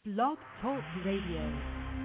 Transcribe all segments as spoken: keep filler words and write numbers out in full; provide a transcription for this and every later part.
Blog Talk Radio.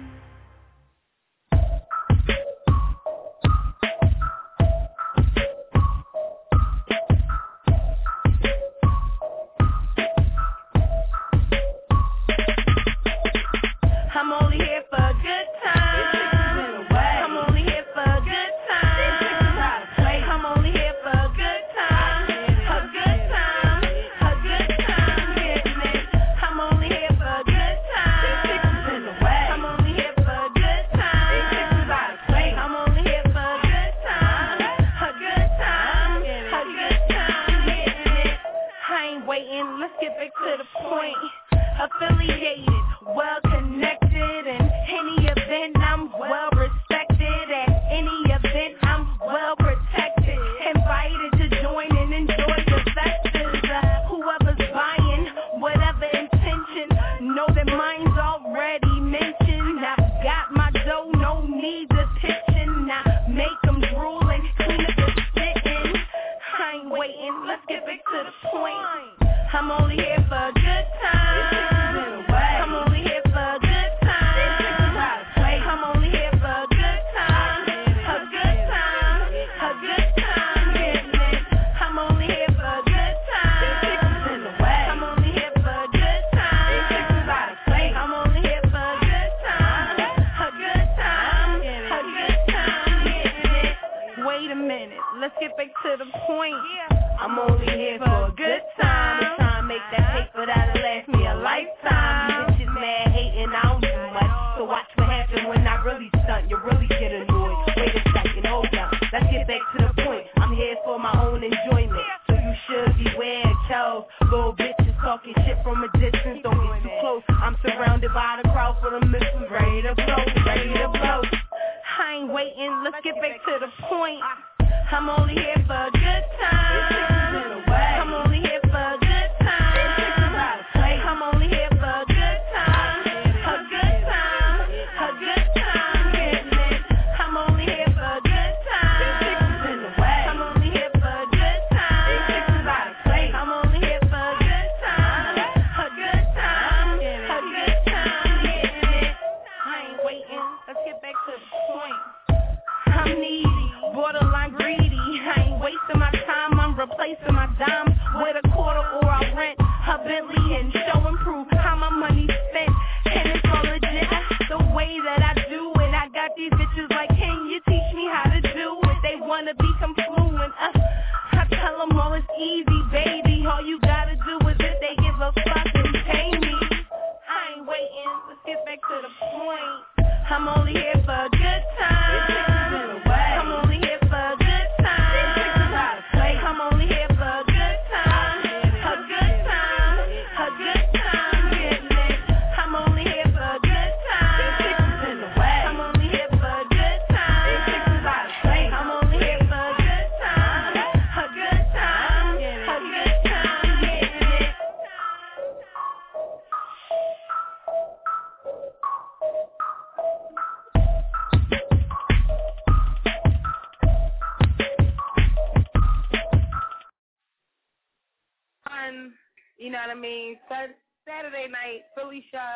You know what I mean? Saturday night, Philly Shy,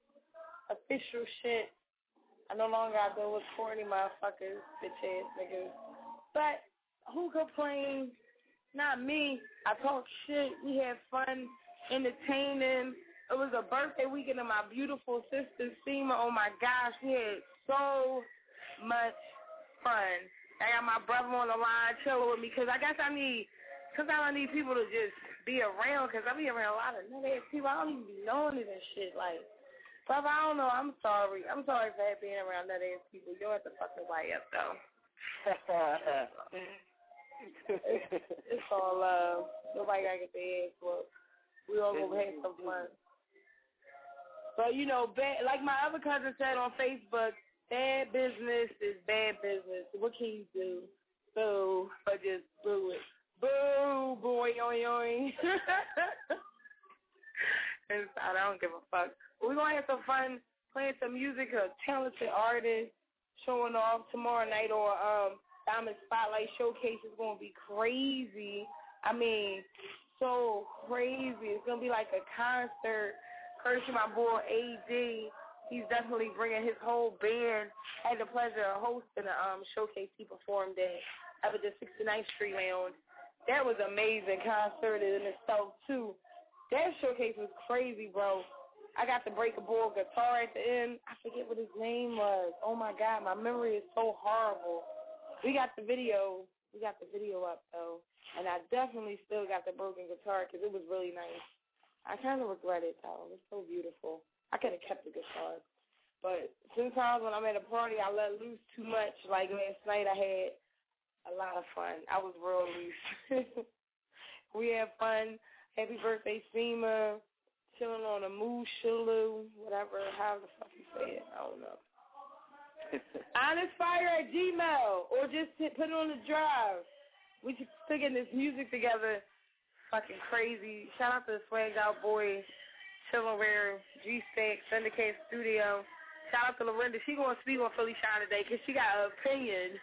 official shit. I no longer I deal with corny motherfuckers, bitch ass niggas. But who complains? Not me. I talk shit. We had fun, entertaining. It was a birthday weekend of my beautiful sister, Seema. Oh my gosh, we had so much fun. I got my brother on the line chilling with me because I guess I need, because I don't need people to just be around, because I be around a lot of nut-ass people. I don't even be knowing it and shit. Like, brother, I don't know. I'm sorry. I'm sorry for being around nut-ass people. You don't have to fuck nobody up, though. it's, it's all love. Nobody got to get their ass whooped. We all going to have some fun. But, you know, bad, like my other cousin said on Facebook, bad business is bad business. What can you do? Boo. But just boo it. Boo, boy, yoing, yoing. I don't give a fuck. We're going to have some fun playing some music. A talented artist showing off tomorrow night, or um, Diamond Spotlight Showcase is going to be crazy. I mean, so crazy. It's going to be like a concert courtesy of my boy A D. He's definitely bringing his whole band. I had the pleasure of hosting a um, showcase he performed at at the sixty-ninth Street Lounge. That was an amazing concert in itself, too. That showcase was crazy, bro. I got to break a boy guitar at the end. I forget what his name was. Oh, my God. My memory is so horrible. We got the video. We got the video up, though. And I definitely still got the broken guitar because it was really nice. I kind of regret it, though. It was so beautiful. I could have kept the guitar. But sometimes when I'm at a party, I let loose too much. Like last night, I had a lot of fun. I was real loose. We had fun. Happy birthday, Seema. Chilling on a moose, shalu, whatever, how the fuck you say it. I don't know. Honestfire at Gmail. Or just hit, put it on the drive. We just sticking this music together. Fucking crazy. Shout out to the Swagged Out Boy. Chillaware, G-Stack, Syndicate Studio. Shout out to Lorinda. She going to speak on Philly Shine today because she got an opinion.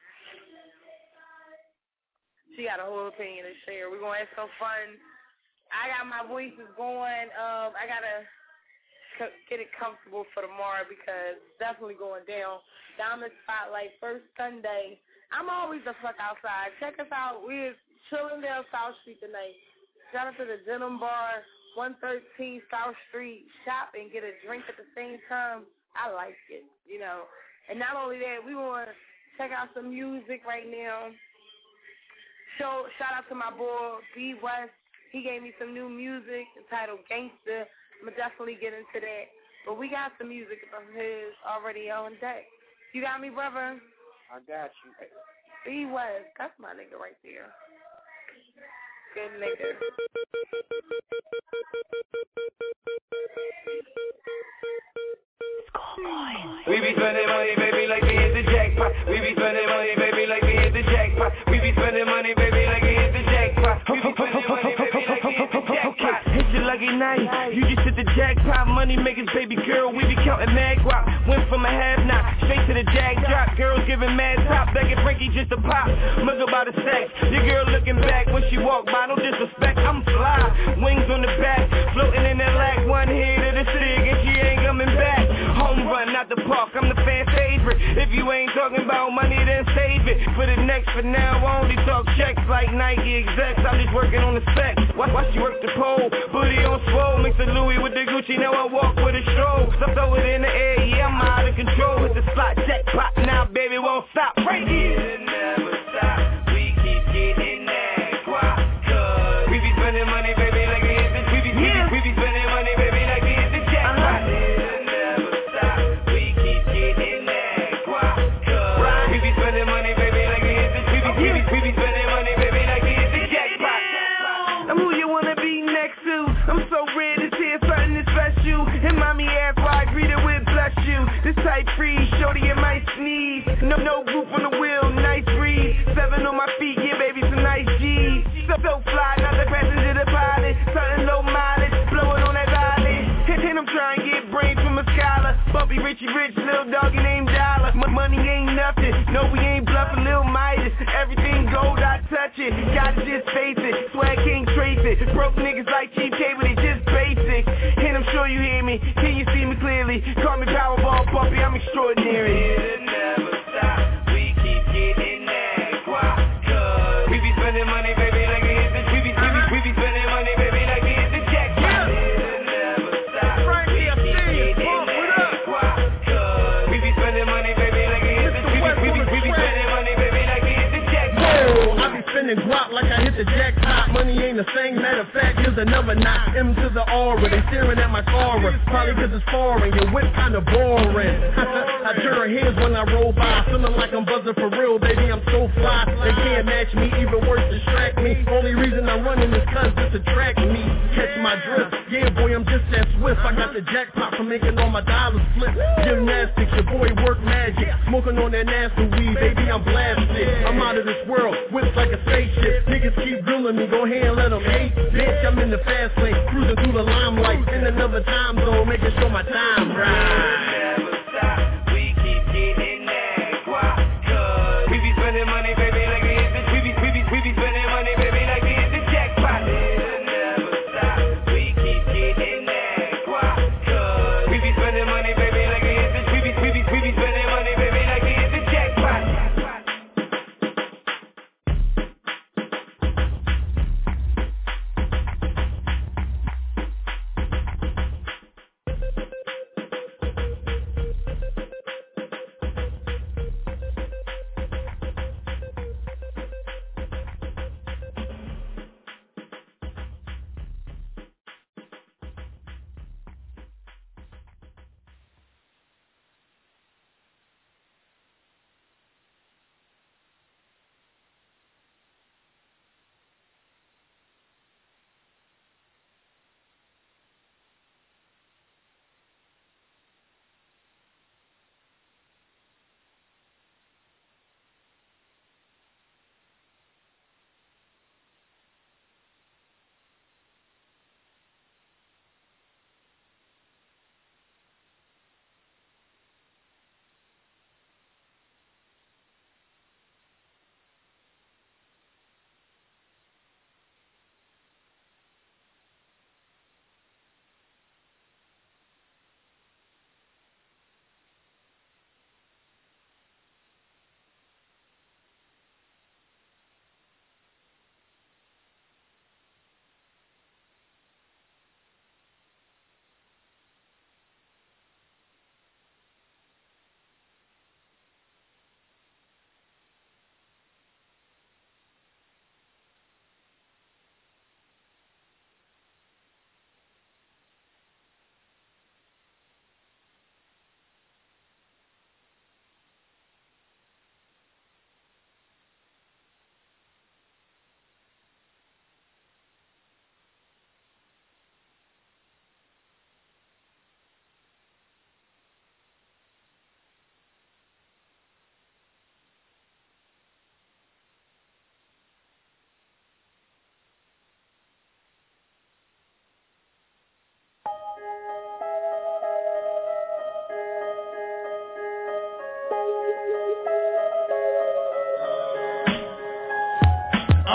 She got a whole opinion to share. We're going to have some fun. I got my voices going. Um, I got to c- get it comfortable for tomorrow because it's definitely going down. Diamond Spotlight, first Sunday. I'm always the fuck outside. Check us out. We're chilling down South Street tonight. Shout out to the Denim Bar. one thirteen South Street, shop and get a drink at the same time. I like it, you know. And not only that, we want to check out some music right now. So, shout out to my boy, B West. He gave me some new music entitled Gangsta. I'm going to definitely get into that. But we got some music of his already on deck. You got me, brother? I got you. B West, that's my nigga right there. Good nigga. We be spending money, baby, like we hit the jackpot. We be spending money, baby, like we hit the jackpot. We be spending money, baby, like we hit the jackpot. We be spending money, baby, like we hit the jackpot. It's your lucky night, you just hit the jackpot. Money makers, baby girl, we be counting mad guap. Went from a half knot, straight to the jack drop. Girls giving mad top, begging Frankie just to pop. Mug about the sex, your girl looking back when she walk by, no disrespect, I'm fly. Wings on the back, floating in that lack. One hit of the cig and she ain't coming back. Home run, not the park, I'm the fan favorite. If you ain't talking about money, then save it. For the next, for now, I only talk checks like Nike execs. I'm just working on the specs. Watch, watch you work the pole, booty on swole. Mix the Louis with the Gucci, now I walk with a stroll. So throw it in the air, yeah, I'm out of control. Hit the slot, jackpot, now baby won't stop. Right here. It never stop, we keep getting that guap. Cause we be spending money, baby, like we hit the we be, yeah. we be spending money, baby, like we hit the jackpot. Uh-huh. It never stop, we keep getting that guap. Cause right. we be spending money, baby, like we hit the we be, we be, we be spending money, baby, like we hit the jackpot. I'm who you wanna be next to. I'm so red, it's here, something to special. And mommy after I greet her with bless you. This type free, shorty, you might sneeze. No, no roof on the wheel, nice breeze. Seven on my feet, yeah, baby, some nice G's. So, so fly, not the passenger, the pilot. Something low mileage, blowing on that valley. And, and I'm trying to get brains from a scholar. Bumpy, Richie Rich, little doggy named Dollar. M- money ain't nothing, no, we ain't bluffing, Lil Midas. Everything gold, I touch it. Gotta just face it, swag can't trace it. Broke niggas like cheap cable, they just basic. And I'm sure you hear me, can you see me clearly? Call me Powerball Bumpy, I'm extraordinary. It'll never stop, we keep getting that guap. Cause we be spending money, baby, like we hit the we be, we be, we be spending money, baby, like we hit the jackpot. It'll never stop, we keep getting that guap. Cause we be spending money, baby, like we hit the we be, we be, we be spending money, baby, like we hit the jackpot. I be spending guap like I hit the jackpot. Money ain't the thing, matter of fact, here's another knot. M to the aura, they staring at my aura. Probably cause it's foreign, your whip kinda boring. I turn heads when I roll by, feeling like I'm buzzing for real, baby, I'm so fly. They can't match me, even worse, distract me. Only reason I'm running is cause it's attract me. Catch my drift, yeah boy, I'm just that swift. I got the jackpot for making all my dollars flip. Gymnastics, your boy work magic. Smoking on that nasty weed, baby, I'm blasted. I'm out of this world, whips like a spaceship. Niggas keep grilling me, go ahead and let them hate. Bitch, I'm in the fast lane, cruising through the limelight. In another time zone, making sure my time right. Never stop, we keep getting that guap. Cause we be spending money, baby, like we hit the we be, we be, we be spending money, baby, like we hit the jackpot. It'll never stop, we keep getting that guap.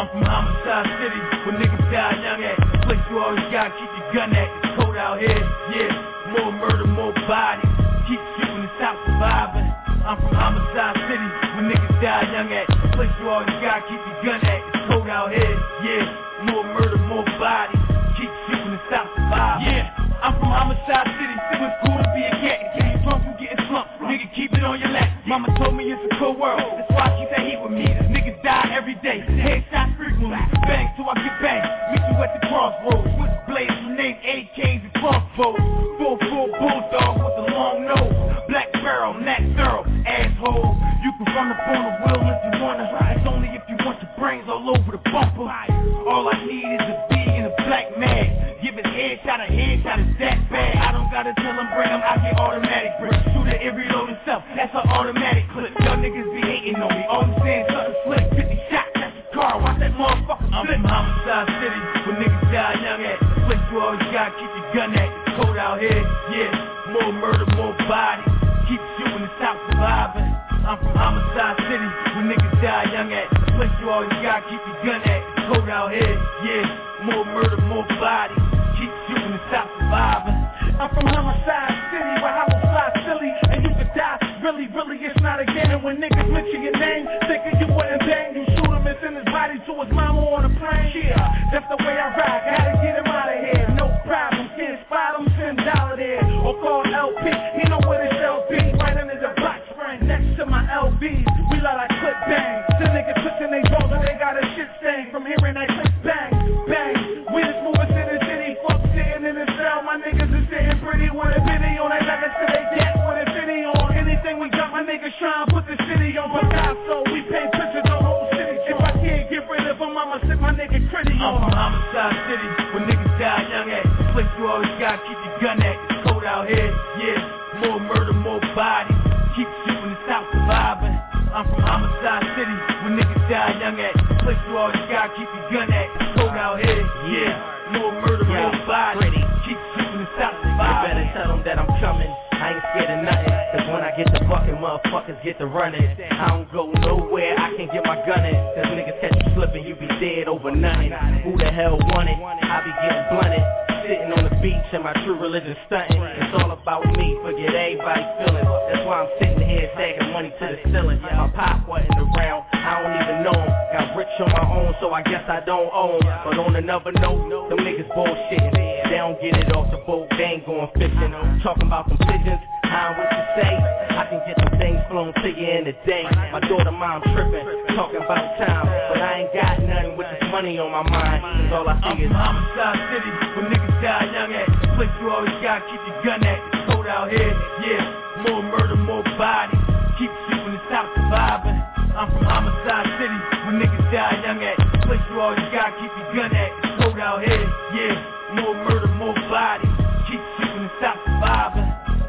I'm from Homicide City, where niggas die young at. The place you always gotta keep your gun at. It's cold out here, yeah. More murder, more bodies. Keep shooting and stop surviving. I'm from Homicide City, where niggas die young at. The place you always gotta keep your gun at. It's cold out here, yeah. More murder, more bodies. Keep shooting and stop surviving. Yeah, I'm from Homicide City, it was cool to be a cat. Get you drunk, you getting slumped. Nigga, keep it on your lap. Mama told me it's a cold world, that's why I keep that heat with me. Niggas die every day, headshots frequently. Bang till I get banged, meet you at the crossroads. Switchblades, grenades, A Ks and crossbows. Full full bulldog with a long nose. Black barrel, Nat Thorough, asshole. You can run up on the wheel if you wanna. It's only if you want your brains all over the bumper. All I need is a B and a black mag. Give it headshot, a headshot is that bad. I don't gotta tell them bring them, I get automatic grip. Shoot it and reload himself, that's an automatic clip. Y'all niggas be hating on me, all I'm saying something slick. fifty shots, that's a car, watch that motherfucker flip. I'm from Homicide City, where niggas die young at. The place you always gotta keep your gun at. It's cold out here, yeah. More murder, more bodies. Keep shooting and stop surviving. I'm from Homicide City, where niggas die young at. The place you always gotta keep your gun at. It's cold out here, yeah. More murder, more bodies. Keep shooting and stop surviving. I'm from Homicide City, where I will fly silly, and you could die. Really, really, it's not a game. And when niggas mention your name, thinking you wouldn't bang, you shoot him and send his body to his mama on a plane. Yeah, that's the way I ride. Gotta get him out of here, no problem. Can't spot him, send dollar there, or call L P. He know where his L B, right under the box frame, next to my L Bs. We let our clip bang. The niggas twitching they balls and they got a shit stain from hearing that clip bang, bang. We just moving to the city, fuck sitting in the cell. My niggas is sitting pretty with a video. They like us to they get with a video on. Anything we got, my niggas trying to put the city on Picasso. We paint pictures the whole city. If I can't get rid of them, I'ma sit my nigga pretty on. I'm from Homicide City, where niggas die young at. The place you always gotta keep your gun at. It's cold out here, yeah. More murder, more bodies. Keep shooting and stop surviving. I'm from Homicide City, where niggas die young at. The place you always gotta keep your gun at. It's cold out here, yeah. More murder, yeah. More bodies. Keep shooting and stop surviving. You better tell them that I'm coming. I ain't scared of nothing, cause when I get to fucking, motherfuckers get to running. I don't go nowhere, I can't get my gun in. Cause niggas catch you slipping, you be dead over nothing. Who the hell want it? I be getting blunted. Sitting on the beach and my true religion stunting. It's all about me, forget everybody's feelings. That's why I'm sitting here stacking money to the ceiling. My pop wasn't around, I don't even know him. Got rich on my own, so I guess I don't own. But on another note, them niggas bullshitting. They don't get it off the boat, they ain't going fishing. Talking about them pigeons, I what you say. I can get some things flown to you in a day. My daughter mom tripping, talking about time. But I ain't got nothing with this money on my mind. Cause all I see is Homicide City, where niggas die young at. The place you always gotta keep your gun at. It's cold out here, yeah. More murder, more bodies. Keep shooting and stop surviving. I'm from Homicide City, where niggas die young at. The place you always gotta keep your gun at. It's cold out here, yeah. More murder, more bodies. Keep shooting and stop surviving.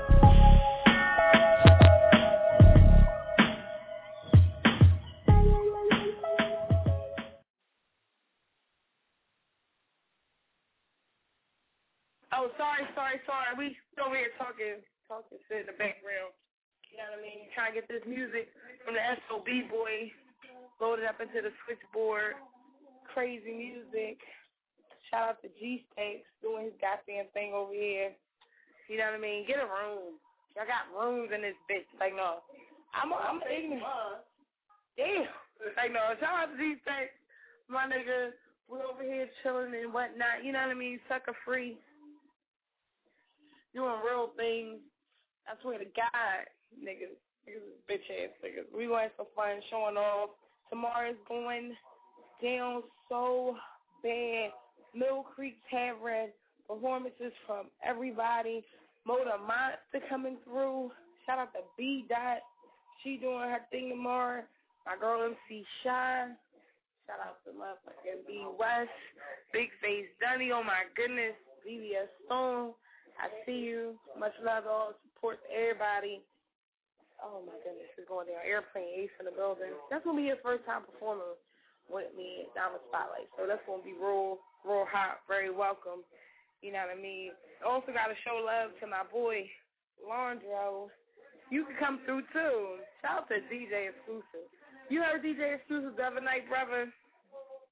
Oh, sorry, sorry, sorry. We over here talking, talking shit in the background. You know what I mean? Trying to get this music from the S O B boy loaded up into the switchboard. Crazy music. Shout out to G-Stakes doing his goddamn thing over here. You know what I mean? Get a room. Y'all got rooms in this bitch. Like, no. I'm I'm ignorant. Damn. Like, no. Shout out to G-Stakes. My nigga, we're over here chilling and whatnot. You know what I mean? Sucker free. Doing real things. I swear to God, niggas, niggas is bitch ass niggas. We going for fun, showing off. Tomorrow's going down so bad. Mill Creek Tavern, performances from everybody. Moda Monster coming through. Shout out to B Dot. She doing her thing tomorrow. My girl M C Shy. Shout out to motherfucking B West. Big Face Dunny. Oh my goodness. B B S Stone. I see you. Much love, all support to everybody. Oh my goodness, it's going down. Airplane Ace in the building. That's gonna be his first time performing with me at Diamond Spotlight. So that's gonna be real, real hot. Very welcome. You know what I mean? Also gotta show love to my boy Londro. You can come through too. Shout out to D J Exclusive. You heard D J Exclusive the other night, brother.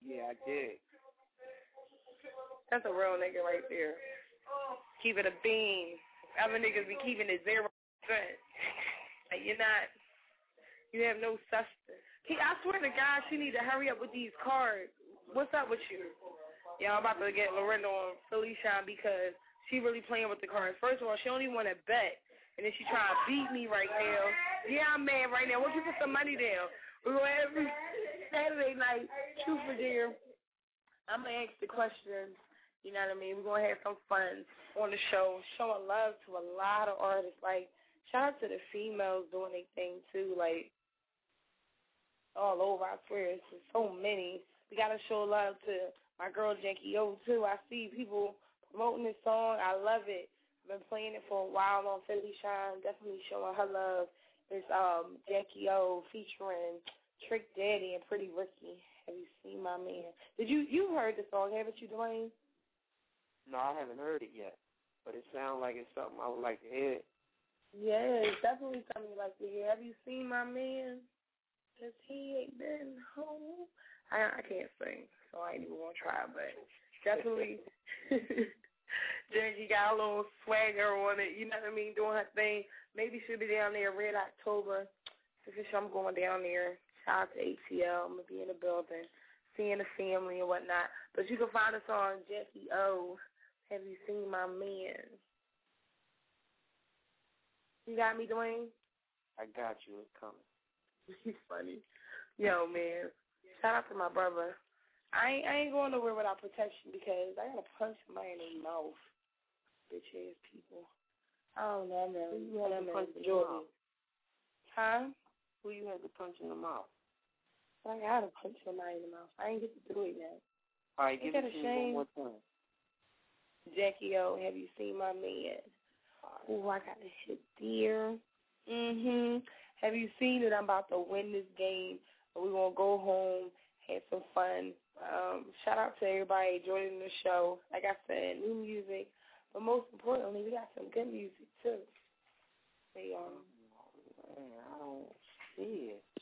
Yeah, I did. That's a real nigga right there. Keep it a bean. Other niggas be keeping it zero percent. Like, you're not, you have no substance. He, I swear to God, she need to hurry up with these cards. What's up with you? Yeah, I'm about to get Lorinda on Felicia because she really playing with the cards. First of all, she don't even want to bet. And then she trying to beat me right now. Yeah, I'm mad right now. Why don't you put some money down? We're going to every Saturday night, Truth or Dare. I'm going to ask the questions. You know what I mean? We're going to have some fun on the show, showing love to a lot of artists. Like, shout out to the females doing their thing, too. Like, all over, I swear. It's just so many. We got to show love to my girl, Jackie O, too. I see people promoting this song. I love it. I've been playing it for a while on Philly Shine, definitely showing her love. There's um, Jackie O featuring Trick Daddy and Pretty Ricky. Have you seen my man? Did you, you heard the song, haven't you, Dwayne? No, I haven't heard it yet, but it sounds like it's something I would like to hear. Yeah, it's definitely something you like to hear. Have you seen my man? Because he ain't been home. I, I can't sing, so I ain't even going to try, but definitely Jackie got a little swagger on it, you know what I mean, doing her thing. Maybe she'll be down there Red October. Because I'm going down there. Shout out to A T L. I'm going to be in the building, seeing the family and whatnot. But you can find us on Jackie O. Have you seen my man? You got me, Dwayne? I got you. It's coming. He's funny. Yo, man. Shout out to my brother. I ain't, I ain't going nowhere without protection because I got to punch somebody in the mouth. Bitch-ass people. I don't know, man. You had to punch in the mouth. Huh? Who you had to punch in the mouth? I got to punch somebody in the mouth. I ain't get to do it yet. All right, give it to me one more time. Jackie O, have you seen my man? Oh, I got to hit deer. Mm-hmm. Have you seen it? I'm about to win this game. We're going to go home, have some fun. Um, shout out to everybody joining the show. Like I said, new music. But most importantly, we got some good music, too. They, um, Man, I don't see it.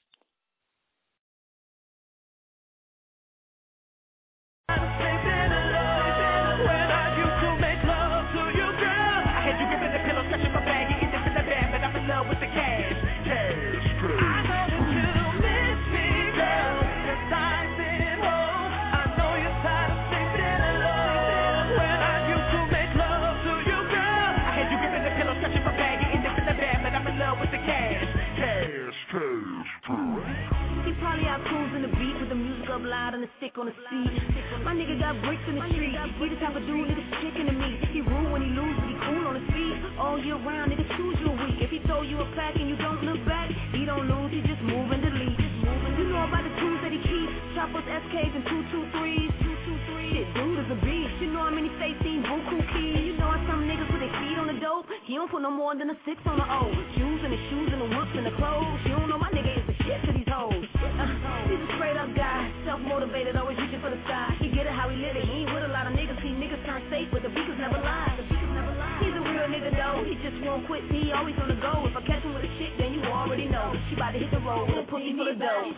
With the cash, cash, cash. I know that you miss me, girl. Your time's been home. I know you're tired of sleeping alone. When I used to make love to you, girl, I had you gripping the pillow, stretching my bag, getting this in the bed, but I'm in love with the cash, cash, cash, cash. He probably out cruising the beat with the music up loud and the stick on the seat. My nigga got bricks in the street. He the type of dude niggas chicken to me. He rude when he lose, but he cool on his feet. All year round, niggas choose you a week. If he throw you a pack and you don't look back, he don't lose, he just move and delete. You know about the tools that he keeps, choppers, S Ks, and two two threes. Shit, dude is a beast. You know how many states seen Buku keys. You know how some niggas put their feet on the dope. He don't put no more than a six on the O. Shoes and the shoes and the whoops and the clothes. You don't know my nigga is the shit to these hoes. Uh, he's a straight up guy, self-motivated, always reaching for the sky. He get it how he live it. He ain't with a lot of niggas. See niggas turn safe, but the beakers never lie. The beakers never lie. He's a real nigga though. He just won't quit. He always on the go. If I catch him with a chick, then you already know she about to hit the road with a pussy full of dough.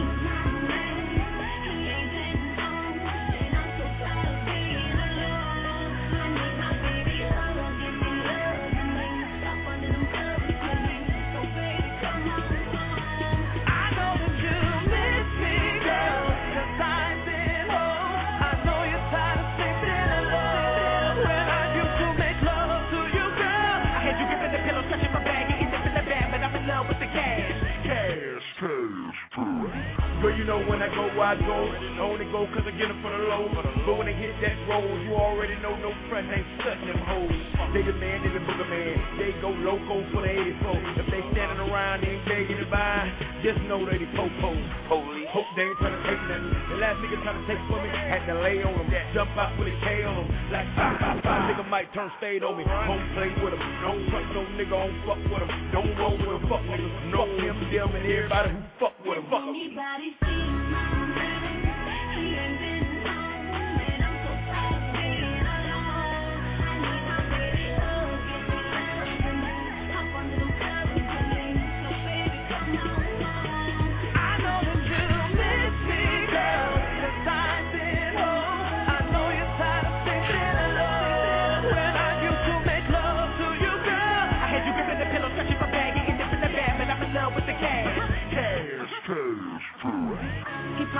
Girl, you know when I go, I go. I only go cause I get it for the low. But when they hit that road, you already know no front ain't stunting them hoes. They the man, they the booger man. They go loco for the eighty-four. If they standing around, they ain't begging to buy. Just know they the po-po. Holy. Hope they ain't trying to take nothing. The last nigga trying to take for me, had to lay on them. Jump out with a K on them. Like, pop, pop, pop. Nigga might turn spade on me. Don't play with him. Don't trust no nigga, don't fuck with him. Don't roll with him, fuck niggas. Know him, them, and everybody who fuck with him. Fuck him. Anybody see my man? He ain't been home, and I'm so tired of being alone. I need my baby hug, give me love, and hop under them covers and leave. So baby, come on home. I know that you miss me, girl. The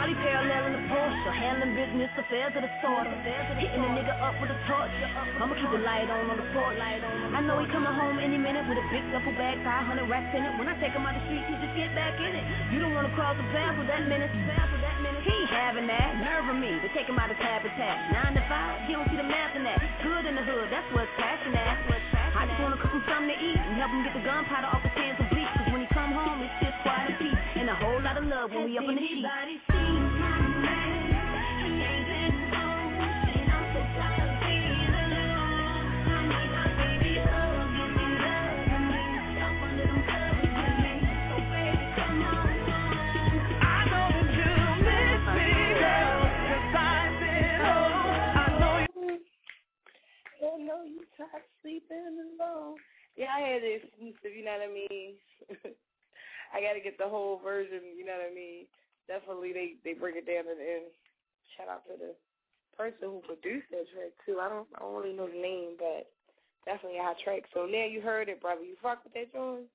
Molly paralleling the Porsche, handling business affairs of the sort. Hitting a nigga up with a torch. I'ma keep the light on on the porch. I know he coming home any minute with a big duffel bag, five hundred racks in it. When I take him out the street, he just get back in it. You don't wanna cross the path with that minute. He ain't having that, nerve of me, to take him out his habitat. Nine to five, he don't see the math in that. Good in the hood, that's what's passion at. I just wanna cook him something to eat and help him get the gunpowder off his hands and bleach. Cause when he come home, it's just quiet and peace and a whole lot of love when we up in the sheets. Everybody see my man, he ain't been home, and I'm so tired of being alone. I need my baby hug, give me love, and make me jump under them covers with me. So baby, come on home. I know that you miss me, girl, cause I've been home. I know you. I know you tired sleeping alone. Yeah, I had it exclusive, you know what I mean? I got to get the whole version, you know what I mean? Definitely they, they break it down and then shout out to the person who produced that track, too. I don't I don't really know the name, but definitely a hot track. So now you heard it, brother. You fuck with that joint?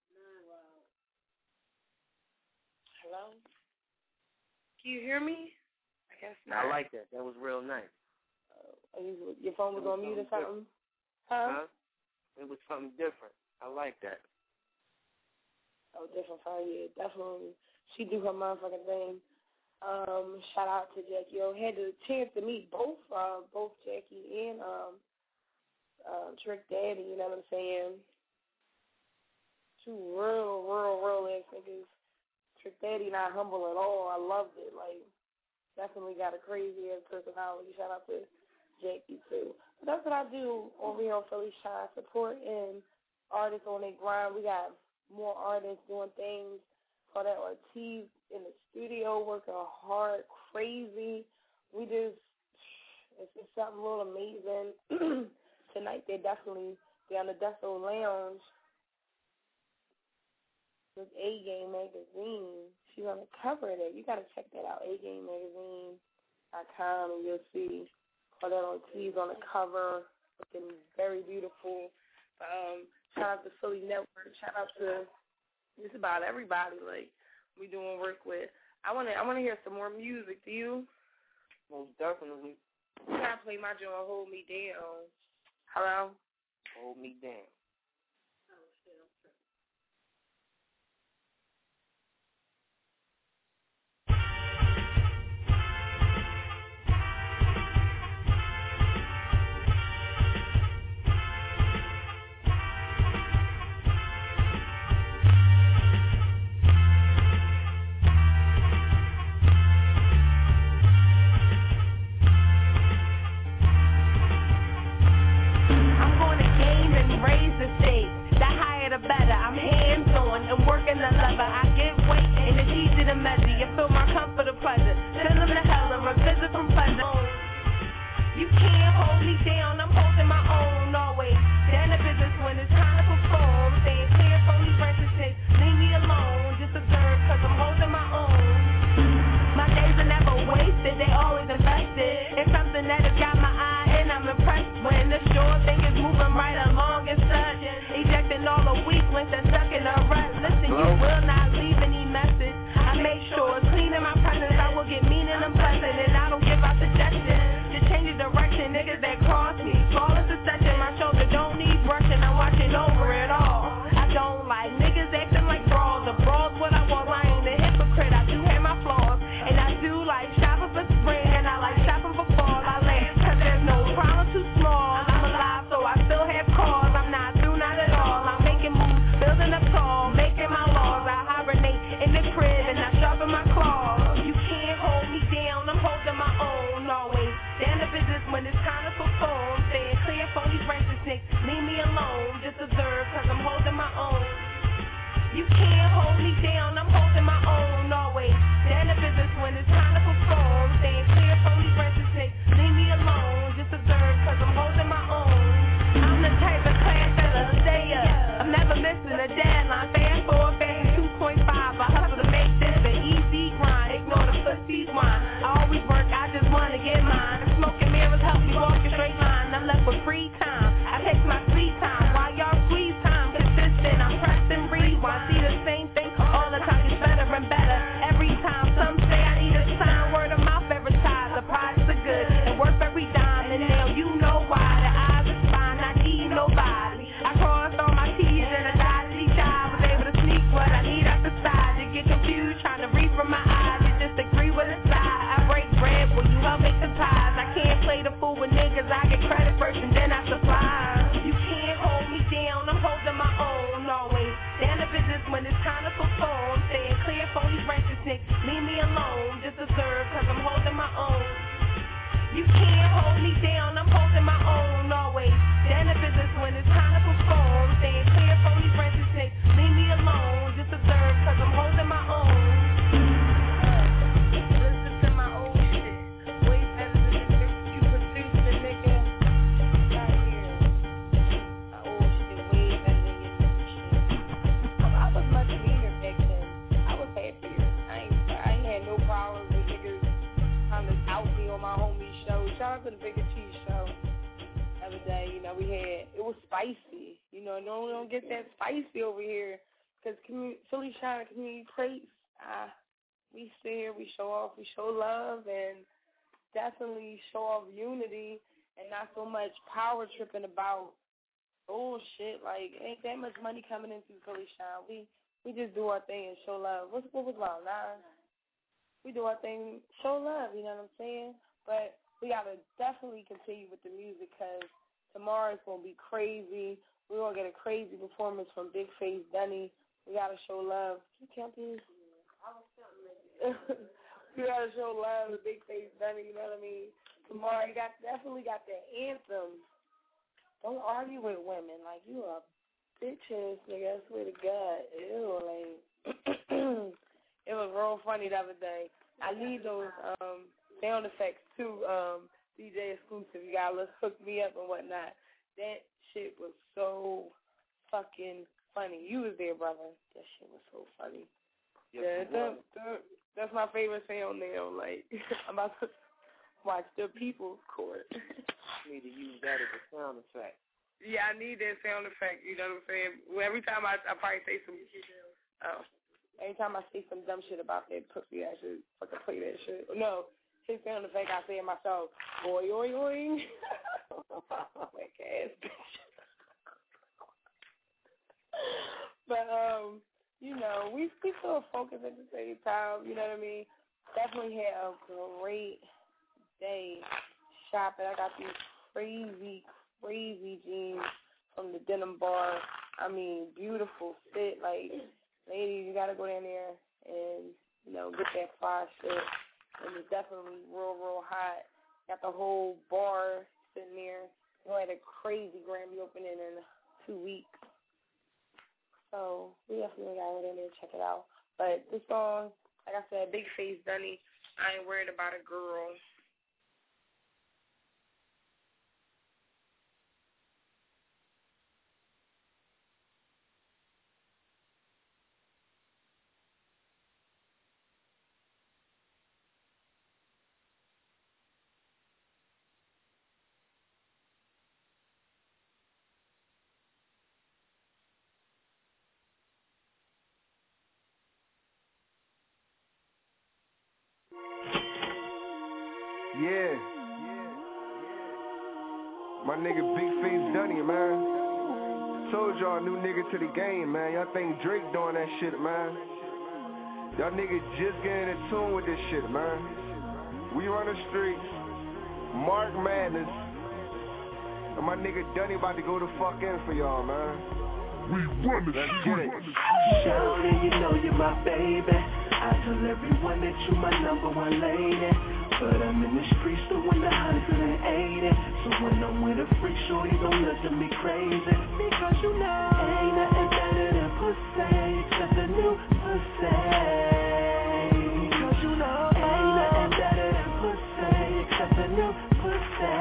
Hello? Can you hear me? I guess not. I like that. That was real nice. Uh, you, your phone was, was on mute or something? Huh? huh? It was something different. I like that. Oh, different fire, yeah, definitely. She do her motherfucking thing. Um, shout out to Jackie. Yo, had the chance to meet both, uh, both Jackie and um, uh, Trick Daddy. You know what I'm saying? Two real, real, real ass niggas. Trick Daddy not humble at all. I loved it. Like, definitely got a crazy ass personality. Shout out to Jackie too. But that's what I do over here on Philly Shine, supporting artists on their grind. We got more artists doing things for that Ortiz in the studio, working hard, crazy. We just, it's just something a little amazing. Tonight they're definitely, they're on the Deso Lounge with A-Game Magazine. She's on the cover of that. You got to check that out, A Game Magazine dot com, and you'll see Claudette Ortiz on the cover, looking very beautiful. Um, shout out to Philly Network. Shout out to just about everybody. Like, we doing work with. I want to. I want to hear some more music. Do you? Most definitely. You gotta play my joint. Hold Me Down. Hello. Hold Me Down. See the same thing all the time. when it's time to perform. Staying clear from these righteous niggas. Leave me alone, just observe, cause I'm holding my own. You can't hold me down, I'm holding my own always. Then the business when it's time to perform. Staying clear from these righteous niggas. Leave me alone, just observe, cause I'm holding my own. Listen to my old shit. Way better than the shit you produced, the nigga. Right here. My old shit way better than your new shit. I was much meaner back then. I was happier. I ain't, I ain't had no problems with niggas trying to out me on my homie show. Shout out to the Bigger Cheese show. The other day, you know, we had, it was spicy. You know, no, we don't get that spicy over here. Because Philly Shine Community Plates, uh, we sit here, we show off, we show love, and definitely show off unity, and not so much power tripping about bullshit. Like, ain't that much money coming into Philly Shine. We we just do our thing and show love. What's what was about nine? We do our thing, show love. You know what I'm saying? But we gotta definitely continue with the music because tomorrow it's gonna be crazy. We're gonna get a crazy performance from Big Face Dunny. We gotta show love. You can't be. We gotta show love to Big Face Dunny. You know what I mean? Tomorrow you got definitely got that anthem. Don't argue with women like you a bitch ass nigga. I swear to God. Ew, like it was real funny the other day. I need those um, sound effects too, um, D J exclusive. You gotta let's hook me up and whatnot. That shit was so fucking funny. You was there, brother. That shit was so funny. Yes, yeah, that, that, that's my favorite sound now. Like I'm about to watch the People's Court. You need to use that as a sound effect. Yeah, I need that sound effect. You know what I'm saying? Well, every time I, I probably say some, oh, every time I say some dumb shit about that pussy, I should fucking play that shit. No, his sound effect, I say it myself. Boy, oi, oi. Whack ass bitch. But um, you know, we we still focused at the same time. You know what I mean? Definitely had a great day shopping. I got these crazy, crazy jeans from the Denim Bar. I mean, beautiful fit. Like, ladies, you gotta go down there and you know get that fly shit. And it's definitely real, real hot. Got the whole bar sitting there. We had a crazy Grammy opening in two weeks. So we definitely got to go in there and check it out. But this song, like I said, Big Face Dunny, I Ain't Worried About a Girl. Yeah. My nigga Big Face Dunny, man. Told y'all new nigga to the game, man. Y'all think Drake doing that shit, man. Y'all niggas just getting in tune with this shit, man. We run the streets. Mark Madness. And my nigga Dunny about to go the fuck in for y'all, man. We run the Let's streets. get it. Shawty, you know you're my baby. I tell everyone that you my number one lady. But I'm in the streets doing the one hundred eighty. So when I'm with a freak, shorty don't look at me crazy. Because you know ain't nothing better than pussy except the new pussy. Because you know ain't nothing better than pussy except the new pussy.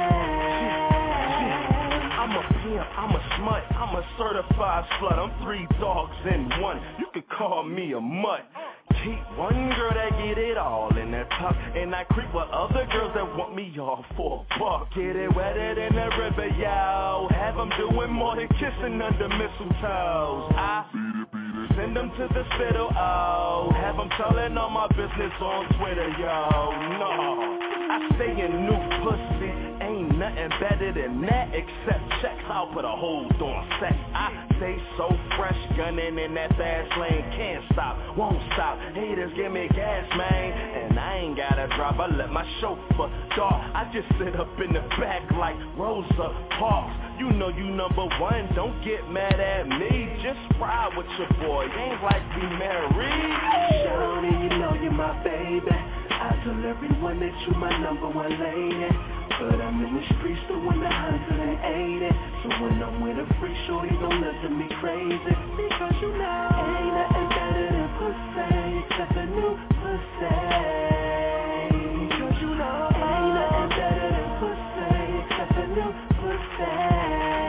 I'm a pimp, I'm a smut, I'm a certified slut. I'm three dogs in one. You could call me a mutt. Keep one girl that get it all in that tuck, and I creep with other girls that want me all for a buck. Get it wetter than the river, yo. Have them doing more than kissing under mistletoes. I send them to the spittle, oh. Have them telling all my business on Twitter, yo. No, I stay in new pussy. Ain't nothing better than that except checks. I'll put a hold on sex. I stay so fresh, gunning in that fast lane. Can't stop, won't stop. Haters give me gas, man. And I ain't gotta drive, I let my chauffeur dog. I just sit up in the back like Rosa Parks. You know you number one, don't get mad at me. Just ride with your boy. You ain't like be married. Shawty, you know you're my baby. I tell everyone that you my number one lady. But I'm in the streets doing the one hundred eighty. So when I'm with a freak, shorty don't look at me crazy. Because you know ain't nothing better than pussy except a new pussy. Because you know ain't nothing better than pussy except a new pussy.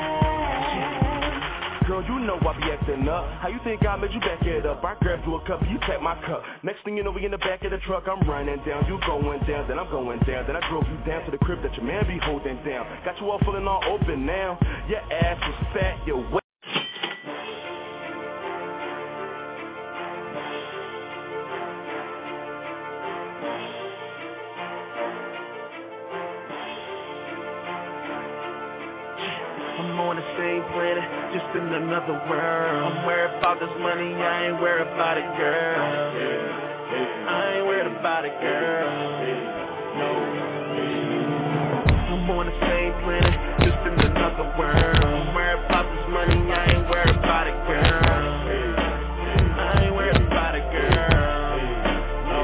Girl, you know I be acting up. How you think I made you back it up? I grabbed you a cup, you tap my cup. Next thing you know, we in the back of the truck. I'm running down, you going down, then I'm going down. Then I drove you down to the crib that your man be holding down. Got you all feeling all open now. Your ass is fat, your weight. I'm on the same planet, just in another world. I'm worried about this money, I ain't worried about it, girl. I ain't worried about it, girl. No. I'm on the same planet, just in another world. I'm worried about this money, I ain't worried about it, girl. I ain't worried about it, girl. No.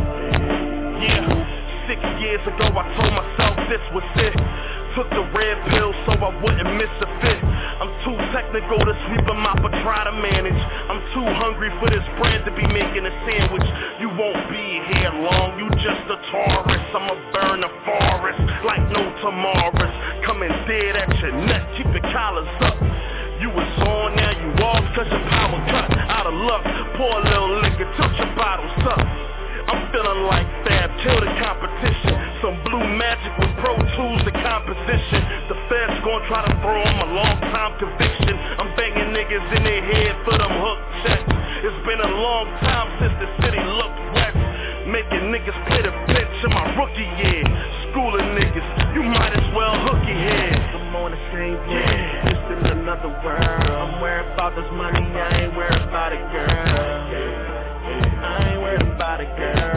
Yeah, six years ago I told myself this was it. Took the red pill so I wouldn't miss a fit. I'm too technical to sweep them out but try to manage. I'm too hungry for this bread to be making a sandwich. You won't be here long, you just a tourist. I'ma burn the forest like no tomorrows. Coming dead at your neck, keep your collars up. You was on, now you off cause your power cut. Out of luck, pour a little liquor, took your bottles up. I'm feeling like Fab, kill the competition. Some blue magic with Pro Tools, the composition. The feds gon' try to throw them a long time conviction. I'm banging niggas in their head for them hook checks. It's been a long time since the city looked west. Making niggas play the pitch in my rookie year. Schooling niggas, you might as well hook your head. I'm on the same page, yeah. Just in another world. I'm worried about this money, I ain't worried about it, girl. I ain't worried about it, girl.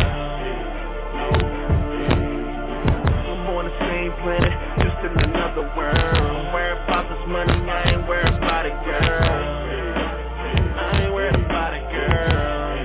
I'm on the same planet, just in another world. I'm worried about this money, I ain't worried about it, girl. I ain't worried about it, girl.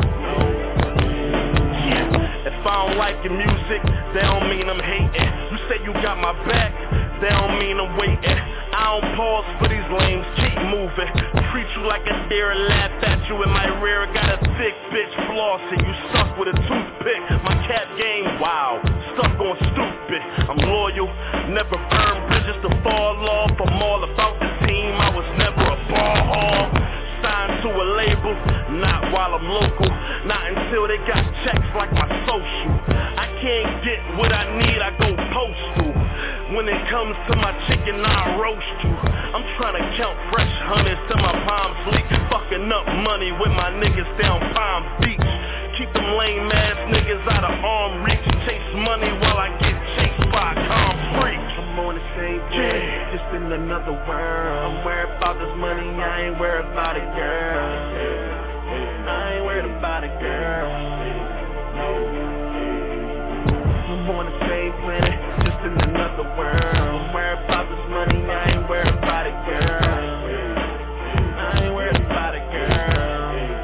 Yeah, if I don't like your music, that don't mean I'm hating. You say you got my back, that don't mean I'm waiting. I don't pause for these lames, keep moving. Treat you like a deer and laugh at you in my rear. Got a thick bitch flossing, you suck with a toothpick. My cat game, wow, stuck on stupid. I'm loyal, never burn bridges to fall off. I'm all about the team, I was never a ball hog. Signed to a label, not while I'm local. Not until they got checks like my social. I can't get what I need, I go postal. When it comes to my chicken, I roast you. I'm trying to count fresh hundreds till my palms leak. Fucking up money with my niggas down Palm Beach. Keep them lame ass niggas out of arm reach. Chase money while I get chased by a calm freak. I'm on the same page, yeah. Just in another world. I'm worried about this money, I ain't worried about it, girl. I ain't worried about it, girl. I'm on the same planet, just in another world. I'm worried about this money, I ain't worried about it, girl. I ain't worried about it, girl.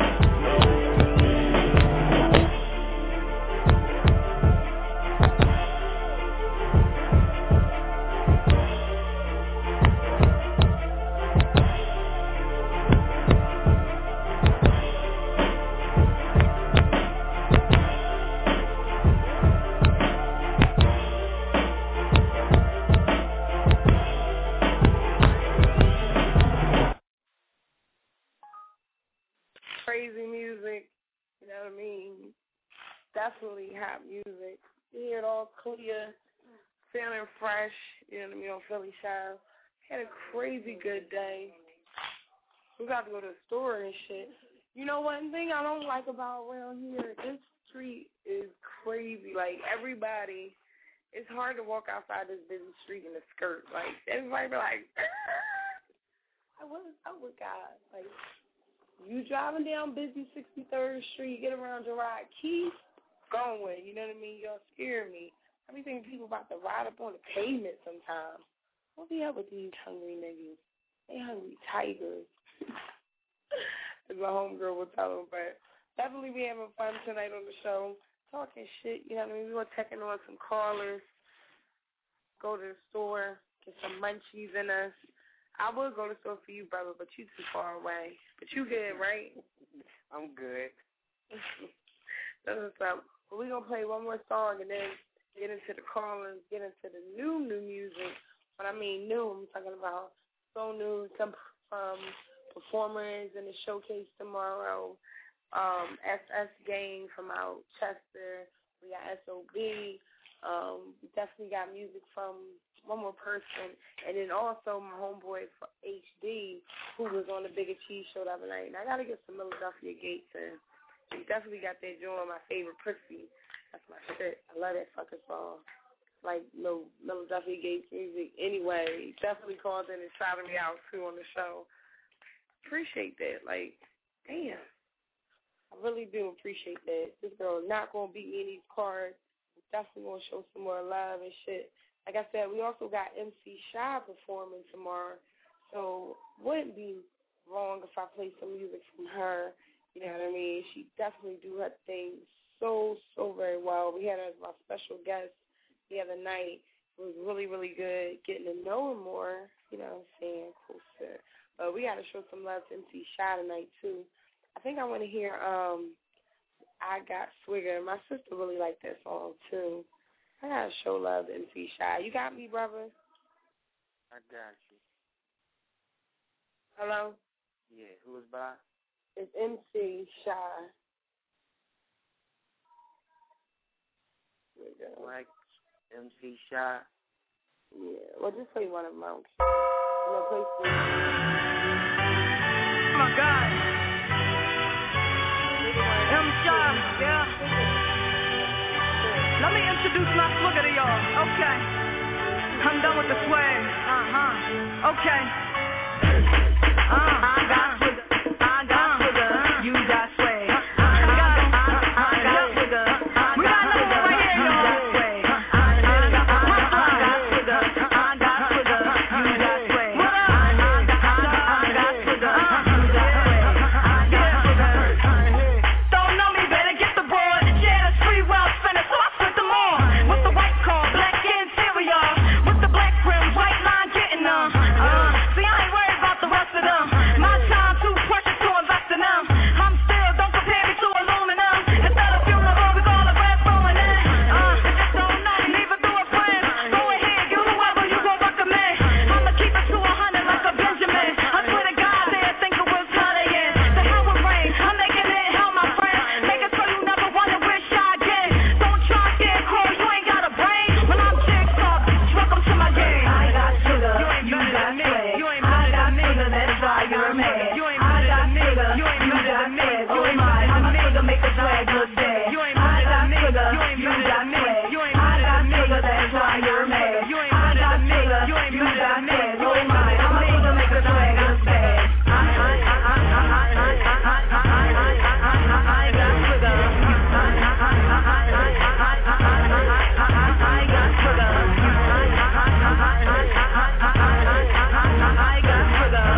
Crazy music, you know what I mean? Definitely hot music. You hear it all clear, feeling fresh, you know what I mean, on Philly Shine. Had a crazy good day. We got to go to the store and shit. You know one thing I don't like about around here? This street is crazy. Like, everybody, it's hard to walk outside this busy street in a skirt. Like, everybody be like, I was, oh my God. Like, you driving down busy sixty-third Street, get around Gerard, keep going, you know what I mean? Y'all scare me. I be thinking people about to ride up on the pavement sometimes. What be up with these hungry niggas? They hungry tigers. because my homegirl will tell him. But definitely be having fun tonight on the show. Talking shit, you know what I mean? We were taking on some callers. Go to the store, get some munchies in us. I would go to the store for you, brother, but you too far away. But you good, right? I'm good. That's what's up. But we're going to play one more song and then get into the callers, get into the new, new music. When I mean new, I'm talking about so new, some um, performers in the showcase tomorrow. Um, S S Gang from out Chester. We got S O B. Um, we definitely got music from one more person. And then also my homeboy for H D, who was on the Bigger Cheese show the other night. And I got to get some Philadelphia Gates in. He definitely got that joint, my favorite pussy. That's my shit. I love that fucking song. Like, no Philadelphia Gates music. Anyway, he definitely called in and shouted me out, too, on the show. Appreciate that. Like, damn. I really do appreciate that. This girl not going to beat me in these cards. Definitely going to show some more love and shit. Like I said, we also got M C Shy performing tomorrow. So wouldn't be wrong if I play some music from her. You know what I mean? She definitely do her thing so, so very well. We had her as my special guest the other night. It was really, really good getting to know her more. You know what I'm saying? Cool shit. But we got to show some love to M C Shy tonight, too. I think I want to hear um, I Got Swigger. My sister really liked that song, too. I got to show love to M C Shy. You got me, brother? I got you. Hello? Yeah, who is by? It's M C Shy. There we go. Like M C Shy. Yeah, well, just play one of them. You know, play three. Oh, my God. M. Shy, yeah. Let me introduce my swigger to y'all. Okay. I'm done with the swag. Uh-huh. Okay. Uh, I got swigger. I got swigger. You got swag. I got, I got swigger. We got another one right here, y'all. I got swigger. I got swigger. You got swag. What up? I got swigger. You got swag. I got swigger. Don't know me, better get the board. Yeah, the street well spinning, so I split them all. With the white car, black interior. With the black rim, white line getting them. Uh, see, I ain't worried about the rest of them. My time too precious to invest in them. I'm still, don't compare me to aluminum. Instead of funeral, we call it red throwing in. Uh, don't know me, neither do a friend. Go ahead, you whoever you gon' recommend. I'ma keep it to a hundred like a Benjamin. I swear to God, they think it was flooding in. The hell with rain, I'm making it hell, my friend. Make it so you never wonder where Shy again. Don't try scarecrow, you ain't got a brain. When I'm jigsaw, bitch, welcome to my game. I got sugar, you got swag. I got sugar, that's why you're mad. I got sugar, you got swag. Oh my, I'm a nigga, make a swag look bad. I got sugar, you got swag. I got sugar, that's why you're mad. I got sugar, you got swag. Oh my, I'm a nigga, make a swag look bad. I got sugar. I got sugar. I got sugar.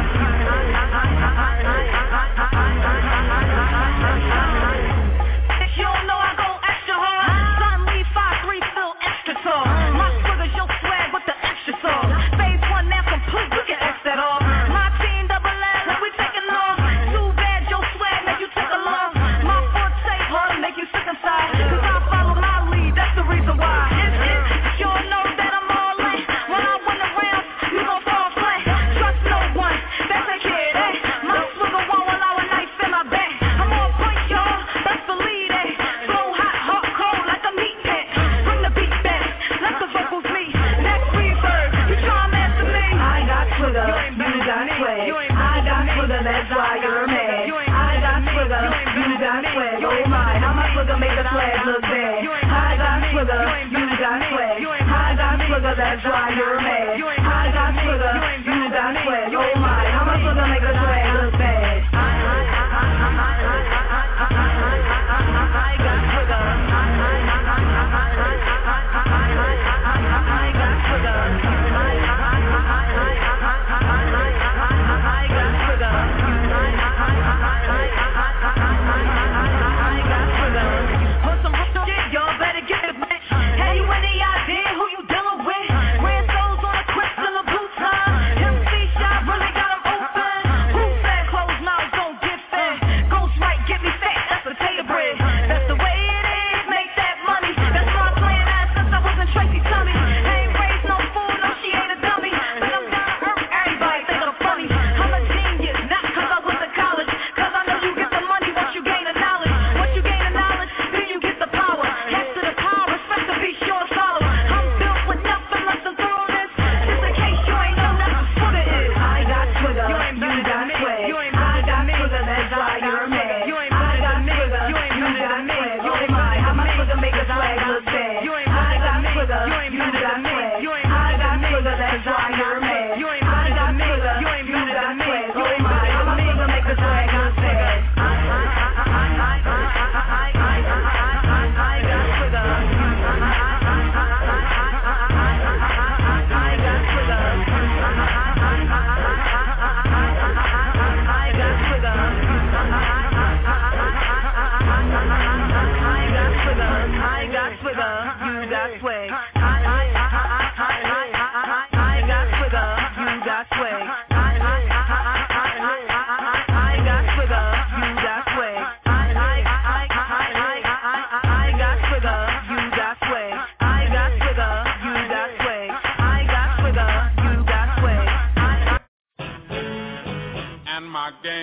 If you don't know, I go extra hard. Suddenly five three still extra tall. My swigger's your swag with the extra sauce. Phase one now complete, you can X that off. My team double L, and we taking off. Too bad your swag make you take a loss. My forte hard to make you sick inside. Cause I follow my lead, that's the reason why. If, if, if you don't know that I'm all in, when I win the round, you gon' fall flat. Trust no one, that's a kid, eh? My swigger won't allow a knife in my back. I'm on point, y'all, that's the lead, eh? Flow hot, hot, cold like a meat pit. Bring the beat back, let the vocals meet. Next reverb, you try to mess with me. I got swigger, you got swag. I got swigger, that's why you're mad. I got swigger, you got swag. Oh my, how my swigger make the swag look bad. I got swigger, you got swag. I got swigger, that's why you're mad. I got swigger, you got swag. Oh my, how my swigger make the swag look bad. I got swigger. I got swigger.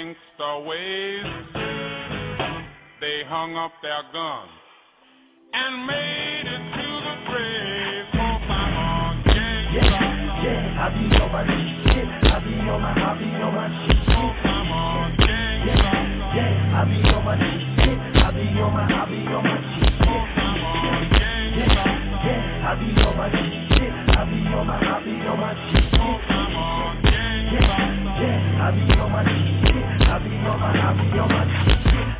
gangster ways, they hung up their guns and made it to the grave. Oh, I'm on gangsta. Yeah, yeah, I be on my shit. I be on my, I be on my shit. Oh, I'm on gangsta. Yeah, yeah, I be on my shit. I be on my, I be on my shit. Oh, I'm on gangsta. Yeah, I be on my shit. I be on my, I be on my shit. Oh, I'm on gangsta. Yeah, I be on my shit. I be on my, I be on my shit.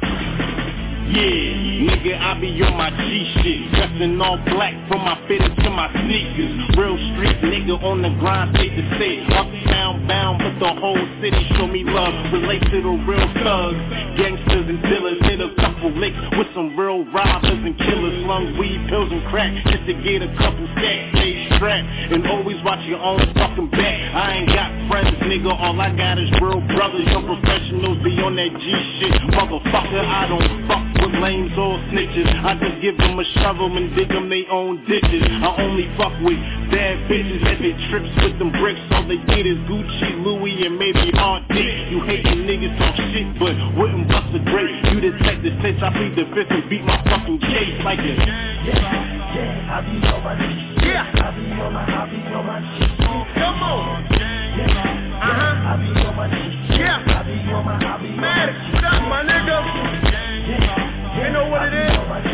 Yeah, nigga, I be on my G shit. Dressing all black from my fitted to my sneakers. Real street nigga on the grind, state to state. Uptown bound, but the whole city show me love. Relate to the real thugs, gangsters and dealers. Hit a couple licks with some real robbers and killers. Slung weed, pills and crack just to get a couple stacks. Stay strapped and always watch your own fucking back. I ain't got friends, nigga, all I got is real brothers. Young professionals be on that G shit. Motherfucker, I don't fuck with lames or snitches. I just give them a shovel and dig them they own ditches. I only fuck with bad bitches that they trips with them bricks. All they get is Gucci, Louis, and maybe hard dick. You hating niggas talk shit, but wouldn't bust a grape. You detect the sense, I plead the fifth and beat my fucking case like a yeah, yeah, I be on my shit. Yeah, I be on my, I be on my shit. come on. Yeah, Uh-huh. I be on my shit. Yeah, I be on my, I be on my man, shit. stop, my nigga. You know what it is?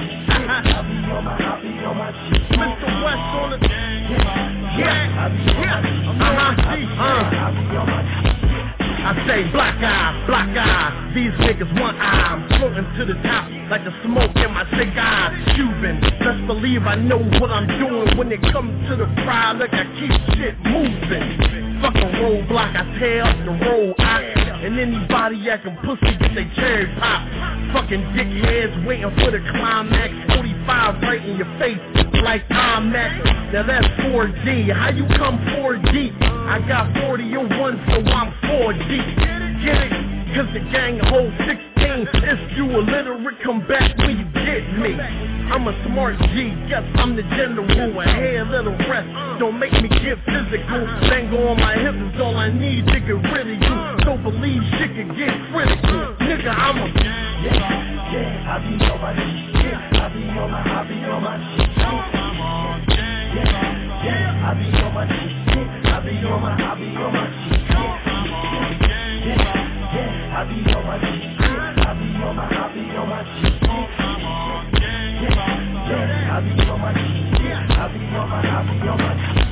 Mister West on the yeah, yeah, uh-huh, uh. I say black eye, black eye. These niggas one eye. I'm floating to the top like the smoke in my cigar. Cuban, best believe I know what I'm doing when it comes to the fry. Look, I keep shit moving. Fucking roadblock, I tear up the road out. And anybody acting pussy get they cherry pop. Fucking dickheads waiting for the climax. forty-five right in your face like IMAX. Now that's four D. How you come four deep? I got forty oh one, so I'm four deep. Get it? Cause the gang holds sixteen. If you illiterate, come back when you get me. I'm a smart G, yes, I'm the general. Ahead of the rest, don't make me get physical. Bango on my hips is all I need to get rid of you. Don't believe shit can get critical. Nigga, I'm a yeah, yeah, I be on my shit. I be on my, I be on my shit. Yeah, yeah, I be on my shit. I be on my, I be on my shit. Yeah, yeah, I be on my shit. I be on my, I be on my shit. Yeah, yeah, I be on my shit. I be on my, I be on my shit.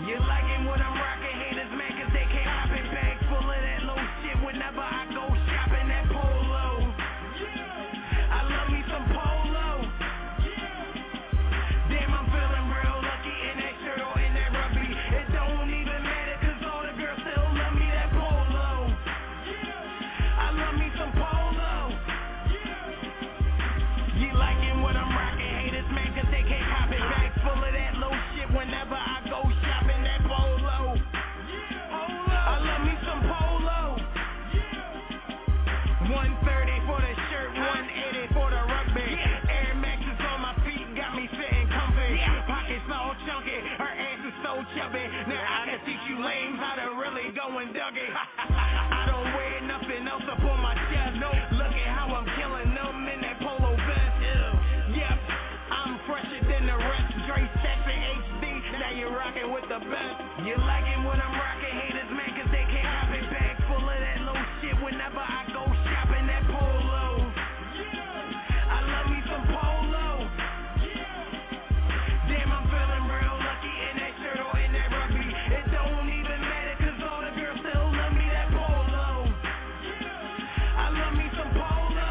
You liking what I'm rocking, haters man, cause they can't hop it. Bags full of that low shit whenever I go shopping. That polo, I love me some polo. Damn, I'm feeling real lucky in that shirt or in that rugby. It don't even matter cause all the girls still love me. That polo, I love me some polo. You liking what I'm rocking, haters man, cause they can't hop it. Bags full of that low shit whenever I go shopping. That polo, I love me some polo. one thirty for the shirt, one eighty for the rugby. Air Maxes on my feet got me sitting comfy. Pockets all chunky, her ass is so chubby. Now I can teach you lames how to really go and Dougie. I don't wear nothing else up on my chest. No, look at how I'm killing them in that polo vest. Yep, I'm fresher than the rest. Dre Sexy H D, now you're rocking with the best. You liking what I'm rocking, haters man, cause they can't hop it. Bag full of that low shit whenever I go shopping. That polo, I love me some polo. Damn, I'm feeling real lucky in that shirt or in that rugby. It don't even matter cause all the girls still love me. That polo, I love me some polo.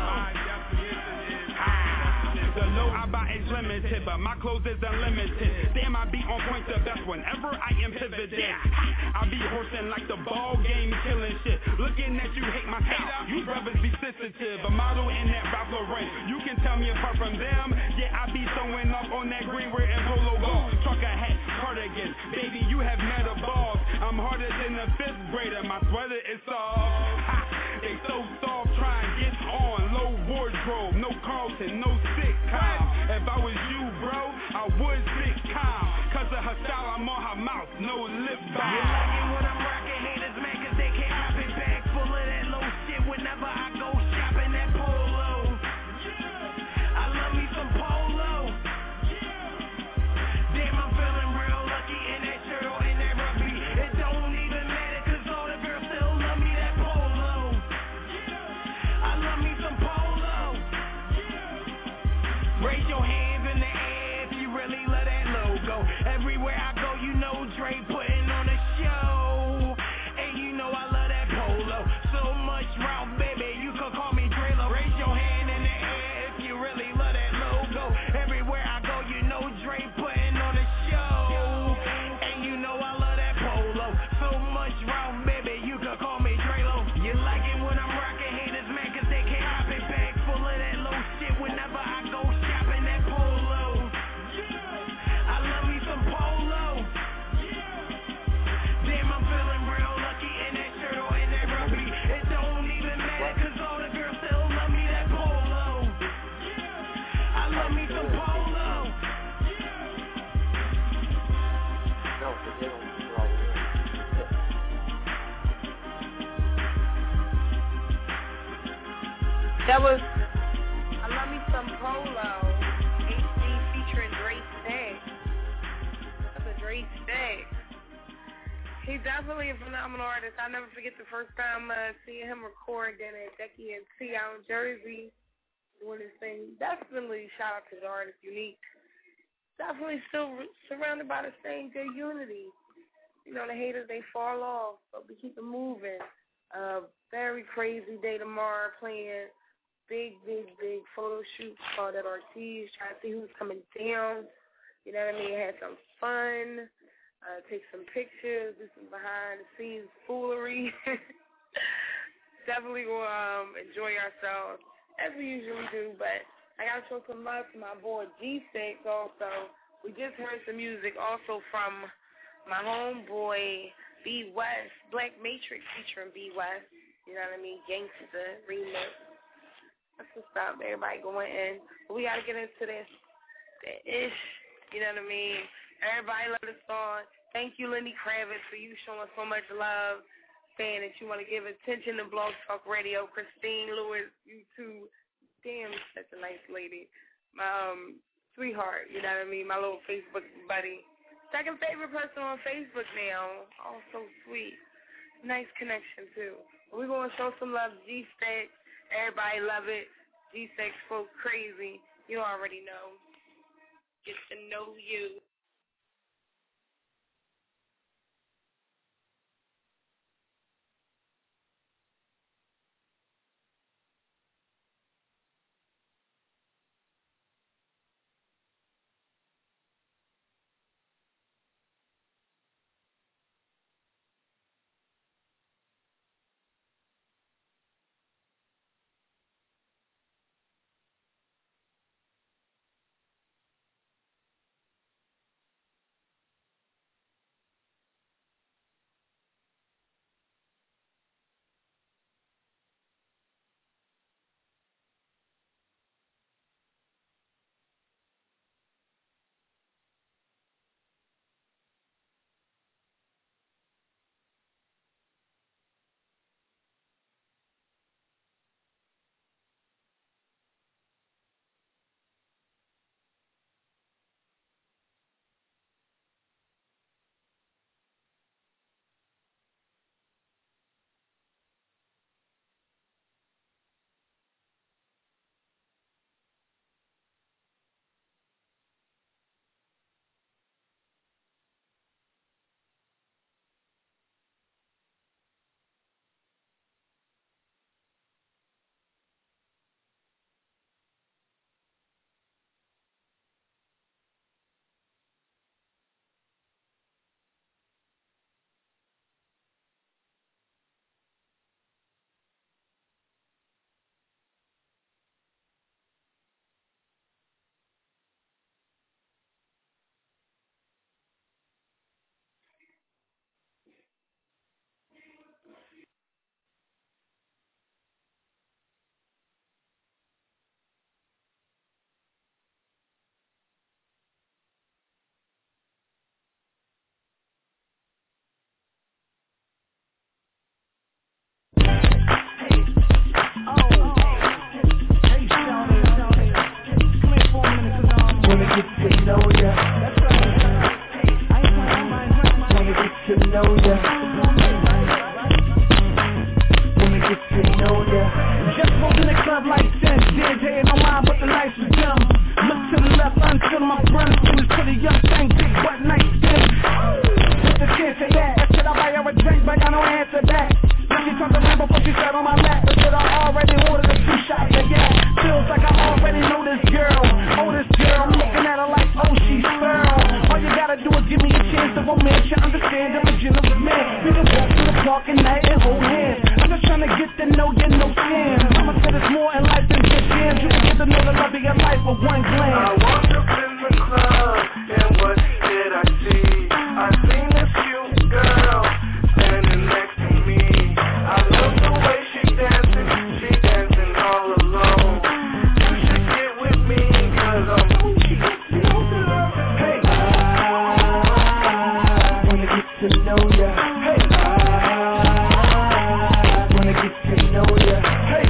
The low I buy is limited, but my clothes is unlimited. Damn, I be on point the best whenever I am pivoted. I be horsing like the ball game, killing shit. Looking at you, hate my style. You brothers be sensitive. A model in that Ralph Lauren. You can tell me apart from them. Yeah, I be throwing up on that green wear and polo ball. Trucker hat, cardigan. Baby, you have met a balls. I'm harder than a fifth grader. My sweater is soft. Ha, they so soft, try and get on. Low wardrobe, no Carlton, no sitcom. If I was you, bro, I would sit calm. Cause of her style, I'm on her mouth, no lip balm. You liking what I'm rocking, haters man, cause they can't hop it. Bag full of that low shit whenever I go shopping. That polo, I love me some polo. Damn, I'm feeling real lucky in that shirt or in that rugby. It don't even matter cause all the girls still love me. That polo, I love me some polo. Raise your hands in the air if you really love that logo. Everywhere I go, you know Dre putting on a show. And you know I love that polo. So much route, baby, you can call me Drelo. Raise your hand in the air if you really love that logo. Everywhere I go, you know Dre putting on a show. And you know I love that polo. So much route, baby, you can call me Drelo. You liking what I'm rocking, haters man, cause they can't hop it. Bag full of that low shit whenever I go shopping. That polo, I love me some polo. Damn, I'm feeling real lucky in that shirt or in that rugby. It don't even matter cause all the girls still love me. That polo, I love me some polo. No, because they don't do all the That was I Love Me Some Polo, H D featuring Dre Stacks. That's a Dre Stacks. He's definitely a phenomenal artist. I'll never forget the first time uh, seeing him record then at Becky and T out in Jersey doing his thing. Definitely shout out to the artist, Unique. Definitely still surrounded by the same good unity. You know, the haters, they fall off, but we keep it moving. Uh, very crazy day tomorrow, playing big, big, big photo shoots called at Ortiz, trying to see who's coming down. You know what I mean? Had some fun, uh, take some pictures, do some behind-the-scenes foolery. Definitely will um, enjoy ourselves, as we usually do, but I got to show some love to my boy G six also. We just heard some music also from my homeboy B West, Black Matrix featuring B West. You know what I mean? Gangsta remix. That's what's up. Everybody going in. But we got to get into this, that ish. You know what I mean? Everybody love the song. Thank you, Lenny Kravitz, for you showing so much love, saying that you want to give attention to Blog Talk Radio. Christine Lewis, you too. Damn, such a nice lady. My um, sweetheart, you know what I mean? My little Facebook buddy. Second favorite person on Facebook now. Oh, so sweet. Nice connection, too. We're going to show some love to G-Stack. Everybody love it. G-Stack folk crazy. You already know. Get to know you. him. Look to the left until my friend is to the young thing, big butt, nice skin. Just a chance at that. Should I buy her a drink, but I don't answer that. Then she turned around before she sat on my lap. But should I already ordered a two shots of gas? Feels like I already know this girl. Oh, this girl, I'm looking at her like, oh, she's feral. All you gotta do is give me a chance to romance. You understand I'm a gentleman man. We can walk through the park at night and hold hands. I'm just trying to get to know you, no scams. Mama said it's more in life than just jams. You can get to know the love of your life with one glance. I walked up in the club, and what did I see? I seen this cute girl standing next to me. I love the way she dancing, she dancing all alone. You should get with me, cause I'm hey, I wanna get to know ya. Hey, I wanna get to know ya. Hey,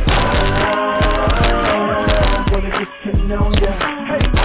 I wanna get to know ya. Hey, I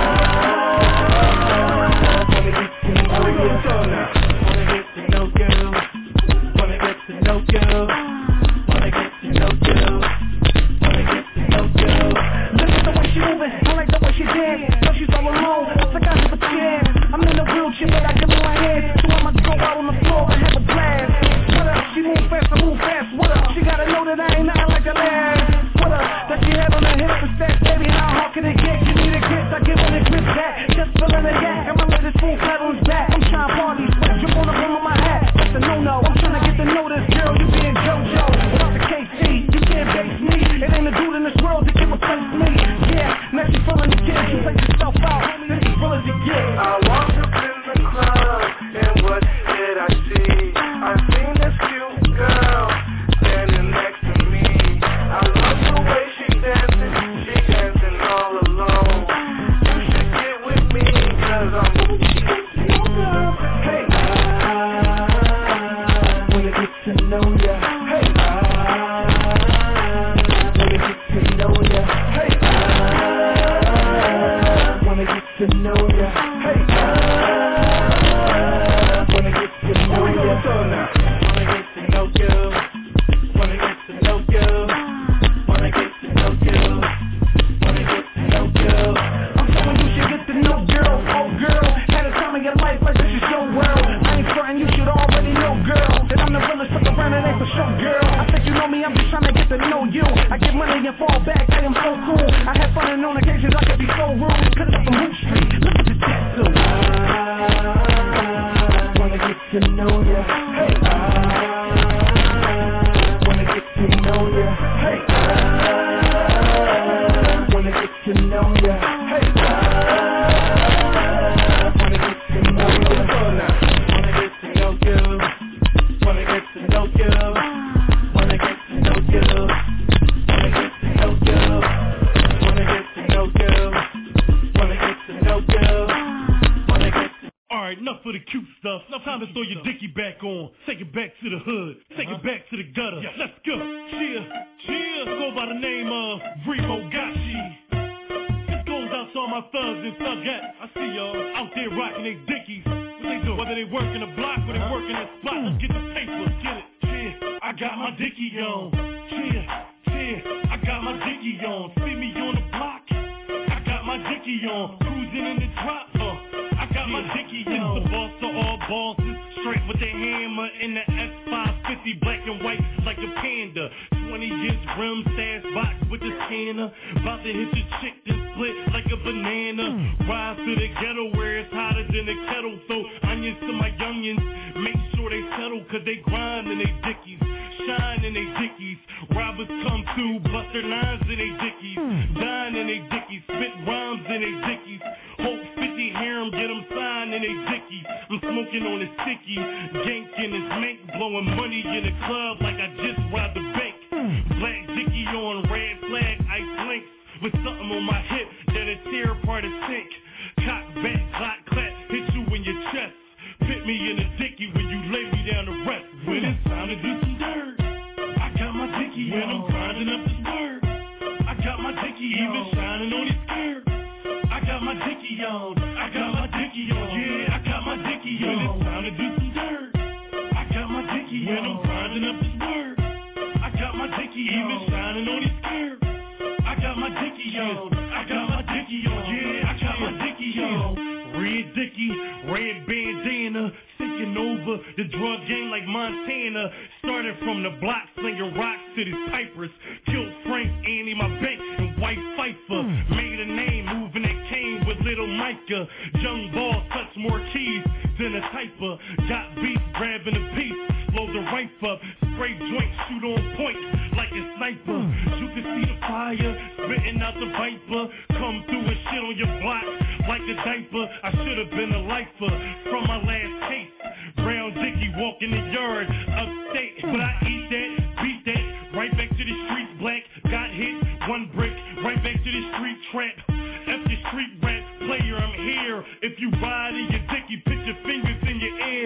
wanna get to know ya. Wanna get to know girl. Wanna get to know girl. Wanna get to know girl. Wanna get to know girl. Look at the way she moving, I like the way she dance. Know she's all alone, I forgot her a chance. I'm in a wheelchair, but I can move my hands. So I'ma go out on the floor and have a blast. What up? She move fast, I move fast. What up? She gotta know that I ain't nothing like a last. What up? That she had on her hips and stack, baby, how hard can it get? You need a grip, I give her the grip back. Just filling the gap, I'ma let this fool flat on his back. I'm trying to party, sweat drip on the rim of my hat. That's a no-no, I'm trying to get to know this girl. You being JoJo, without the K C, you can't base me. It ain't a dude in this world that can replace me. Yeah, now she feeling the kid, you take yourself out. This is real as it gets. I walked up in the club, and what did I see? I seen this cute girl standing next to me. I love the way she dancing, she dancing all alone. You should get with me, cause I'm hey, I wanna get to know ya. Hey, I wanna get to know ya. Hey, I wanna get to know ya. Hey, I wanna get to know ya. Wanna get to know girl. Wanna get to know girl. Wanna get to know girl. Wanna get to know girl. I'm telling you should get to know girl, oh girl. Had a time in your life like this is your world. I ain't frontin', you should already know girl. That I'm the realest, fuck around and ain't for sure girl. I think you know me, I'm just trying to get to know you. I get money and fall back, I am so cool. I have fun and on occasions I can be so rude. Cause I'm from Hoop Street, look at the tattoo. I wanna get to know ya. Hey, I wanna get to know ya. Hey, I wanna get to know ya. Hey, I wanna get to know ya. Wanna get to know girl. Wanna get to know girl. Wanna get to know girl. Wanna get to know girl. Wanna get to know girl. Wanna get to know girl. Wanna get to Alright, enough of the cute stuff. Now time to throw your dicky back on. Take it back to the hood. Take it back to the gutter. Let's go. Cheer, cheer. Go by the name of Remo Gachi. This goes out to all my thugs and thugettes. I see y'all out there rocking their dickies. What they do? Whether they work in the block or they work in the spot. Let's get the paper. Get it. Cheer. I got my dicky on. Cheer, cheer. I got my dicky on. See me on the block. I got my dicky on. Cruising in the drop. Uh, I got my dicky on. It's the boss to all bosses. Straight with the hammer in the S five fifty. Black and white like a panda. twenty inch rim stash box with the scanner. About to hit your chick then split like a banana. Rise to the ghetto where it's hotter than a kettle. So onions to my youngins. Make sure they settle cause they grind in they dickies. Shine in they dickies. Robbers come through, bust their nines in they dickies. Dine in they dickies. Spit rhymes in they dickies. Hope fifty hear them, get them signed in they dickies. I'm smoking on a sticky. Gank in his mink. Blowing money in the club like I just robbed the bank. Black dicky on red flag, ice links. With something on my hip that'll tear apart a sink. Cock back, clock clap, hit you in your chest. Fit me in a dicky when you lay me down to rest. When it's time to do some dirt, I got my dicky when I'm grinding up this word. I got my dicky even shining on his skirt. I got my dicky on, I got my dicky on, yeah, I got my dicky on. When it's time to do some dirt, I got my dicky when I'm grinding up this word. I got my dicky even shining on his skirt. I got my dicky on, I got my dicky dicky on, yeah, I got my dicky on. Red dicky, red bandana, taking over the drug game like Montana. Started from the block, slinging rocks to these pipers. Killed Frank, Annie, my bank, and White Pfeiffer. Made a name, moving that cane with little Micah. Young ball, touch more keys than a typer. Got beats, grabbing a piece, load the rife up. Spray joint, shoot on point like a sniper. You can see the fire, spitting out the viper. Come through and shit on your block like a diaper. I should've been a lifer from my last case. Brown Dicky walk in the yard, upstate. But I eat that, beat that, right back to the streets. Black, got hit, one brick, right back to the street trap. F your street rap player, I'm here. If you ride in your dicky, put your fingers in your air.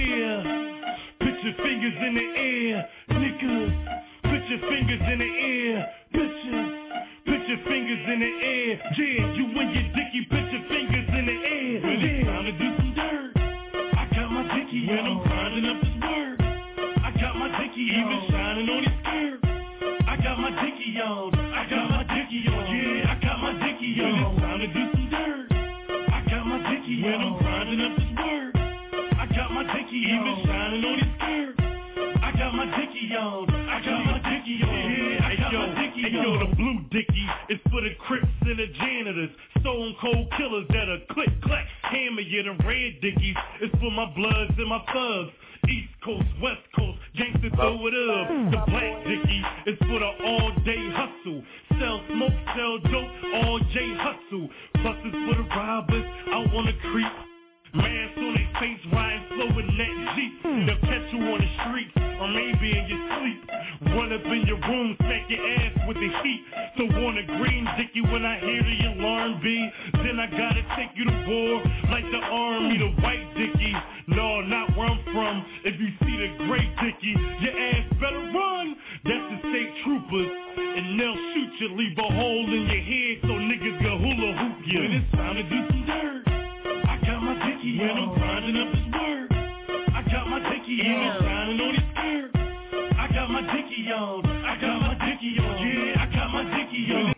Yeah, put your fingers in the air. Niggas, put your fingers in the air. Bitches, put your fingers in the air. Yeah, you and your dicky, put your fingers in the air. When it's time to do some dirt, I got my dicky when I'm grinding up this word. I got my dicky even shining on his skirt. I got my dicky on, I got my dicky on. Yeah, I got my dicky on. When it's time to do some dirt, I got my dicky when I'm grinding up this word. I got my dicky even shining on his skirt. I got my dicky on, I got my dicky on. Yeah, I got my dicky on. Hey yo, the blue dicky is for the Crips and the janitors, stone cold killers that'll click clack hammer you. The red dickies is for my bloods and my thugs. East Coast, West Coast, gangsta throw it up. The black dicky is for the all day hustle. Sell smoke, sell dope, all day hustle. Buses for the robbers out on the creek. Mask on their face, riding slow in that Jeep. They'll catch you on the streets, or maybe in your sleep. Run up in your room, smack your ass with the heat. So on a green dicky when I hear the alarm beat, then I gotta take you to war like the army. The white dicky, no, not where I'm from. If you see the gray dicky, your ass better run. That's the state troopers, and they'll shoot you, leave a hole in your head so niggas can hula hoop you. When it's time to do some dirt, I got my dicky when I'm grinding up this word. I got my dicky even shining on his skirt. I got my dicky on, I got my dicky on. Yeah, I got my dicky on.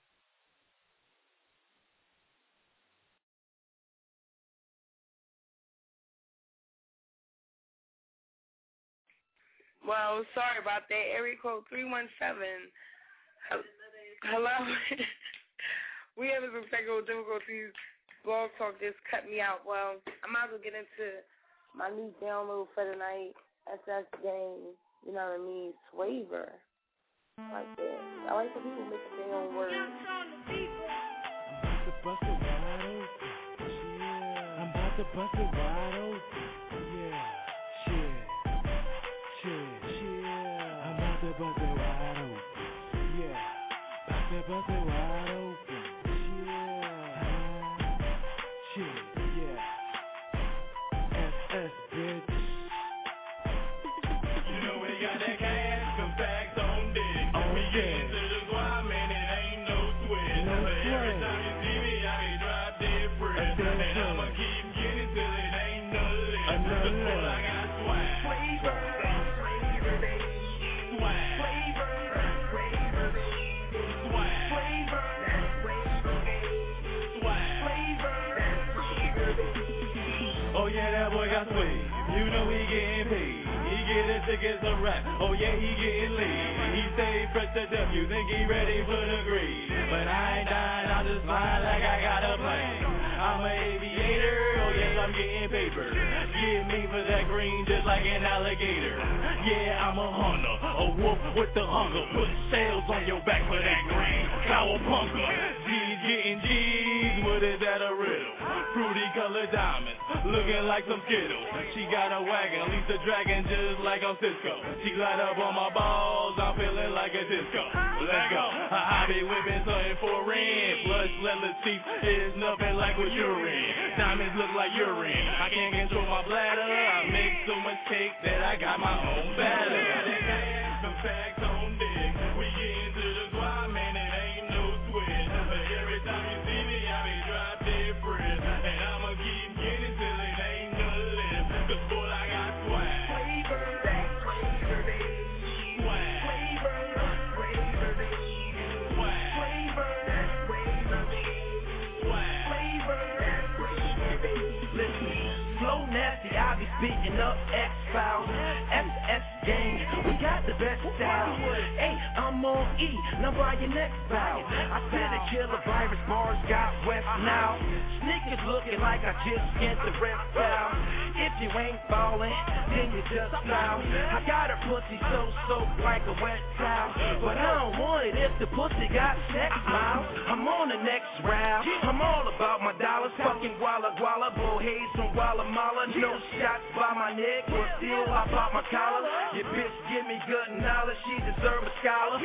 Well, sorry about that. Area code three one seven. Hello. We having some technical difficulties. Blog Talk just cut me out. Well, I might as well get into my new download for the night. S S Gang, you know what I mean? Swaver. Like that. I like the people make their own words. I'm about to bust it wide open. Yeah. I'm about to bust it wide open. Yeah. Shit. Shit. Shit. I'm about to bust it wide open. Yeah. About to bust it wide open. Shit, yeah. S S, bitch. You know we got that cash, some facts on deck. Oh, we yeah. get into the squad, man, it ain't no sweat. No but sweat. every time you see me, I be drop dead fresh. And I'ma keep getting till it ain't no less. Another Cause I got swag. Flavor. Flavor, baby. Swag. Flavor. Flavor, baby. Swag. Flavor. Oh yeah, that boy got sway. You know he getting paid. He get his tickets a rap. Oh yeah, he getting laid. He stay fresh to death. You think he ready for the grade? But I ain't dying. I just fly like I got a plane. I'm an aviator. Oh yes, I'm getting paper. Get me for that green just like an alligator. Yeah, I'm a hunter, a wolf with the hunger. Put sails on your back for that green. Cowabunga. G's getting G's. What is that a riddle? Fruity colored diamonds, looking like some Skittles. She got a wagon, Lisa Dragon just like on Cisco. She light up on my balls, I'm feeling like a disco. Let go, I be whipping something for rent. Plus leather seats is nothing like what you're in. Diamonds look like urine, I can't control my bladder. I make so much cake that I got my own batter. Some facts on deck, we get into the squad, man, it ain't no sweat. But every time you see me, I be drop dead fresh. And I'ma keep getting till it ain't no left. Cause boy, I got swag. Flavor, flavor, baby. Swag. Flavor, flavor, baby. Swag. Flavor, flavor, baby. nasty, I be speaking up X-Files, S S gang, we got the best style. Hey, I'm on E, now buy your next bow. I said a killer virus, bars got west now. Sneakers looking like I just skint the reptile. If you ain't ballin', then you just foul. I got her pussy so soaked like a wet towel, but I don't want it if the pussy got sex miles. I'm on the next round, I'm all about my dollars. Fucking Walla Guala, Bullhaze from Guatemala. No shots by my neck, or still I pop my collar. Your bitch give me good knowledge, she deserve a scholar.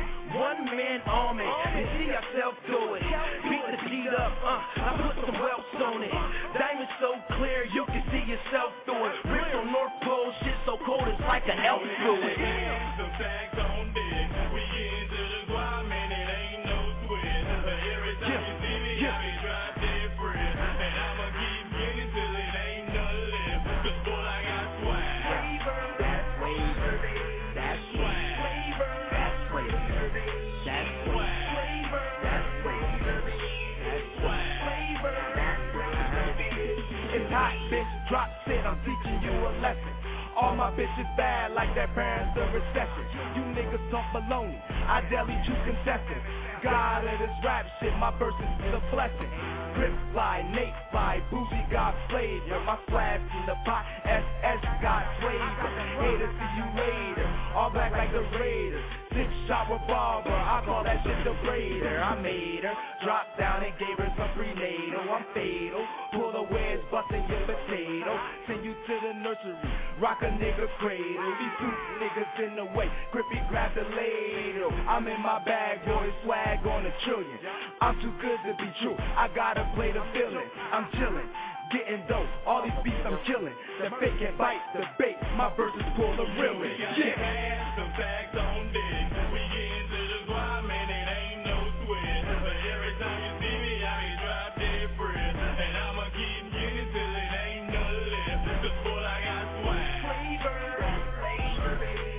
One man on me, and see yourself do it. Beat the beat up, uh, I put some welts on it. Diamond so clear, you can see yourself through it. Rip on North Pole, shit so cold it's like an elf through it. Some facts on deck, we get into the guap, man, it ain't no sweat. Every time you see me, I be drop dead fresh. And I'ma keep getting till it ain't nothing left. Cause boy, I got swag. Flavor, that's flavor, that's swag. Flavor, that's flavor, that's swag. Flavor, that's flavor, that's swag. Flavor, that's flavor. It's hot, bitch, drop shit, I'm teaching you a lesson. All my bitches bad like their parents a recession. You niggas talk baloney, I deli you contestants. God of this rap shit, my verses is a blessing. Grip fly, Nate fly, bougie got flavor. My slabs in the pot, S S got flavor. Haters see you later, all black like the Raiders. Six shot revolver, I call that shit the Raider. I made her, dropped down and gave her some prenatal. I'm fatal, pull the wedge, bustin' your potato. Send you to the nursery, rock a nigga cradle. These two niggas in the way, Grippy grab the ladle. I'm in my bag, boy, swag on a trillion. I'm too good to be true, I gotta play the villain. I'm chillin', getting dope, all these beats I'm killing. The fake and bite, the bait, my verses pull the real in. Yeah. Some facts on deck, we get into the guap, man, it ain't no sweat. But every time you see me, I be drop dead fresh. And I'ma keep getting till it ain't nothing left. Cause boy, I got swag. Flavor, flavor,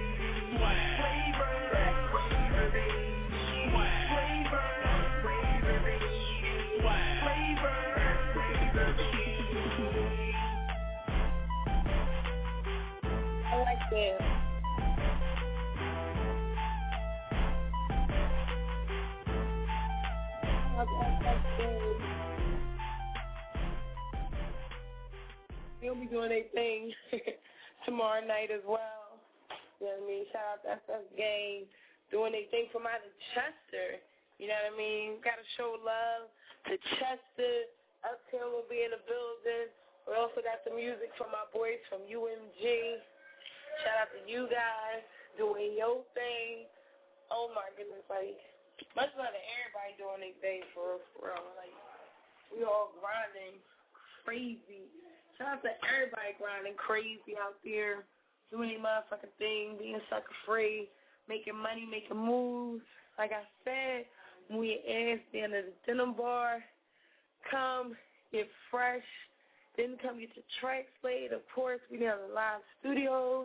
swag. Flavor, flavor, swag. Flavor, flavor, swag. Flavor, flavor. I like that. They'll be doing their thing tomorrow night as well. You know what I mean? Shout out to S S Gang, doing their thing from out of Chester. You know what I mean? Got to show love to Chester. Uptown will be in the building. We also got some music from our boys from U M G. Shout out to you guys doing your thing. Oh my goodness, like much love to everybody doing their thing for real, for real. Like we all grinding crazy. Shout out to everybody grinding crazy out there, doing their motherfucking thing, being sucker free, making money, making moves. Like I said, when we asked down at the denim bar, come get fresh, then come get your tracks played. Of course, we have the live studios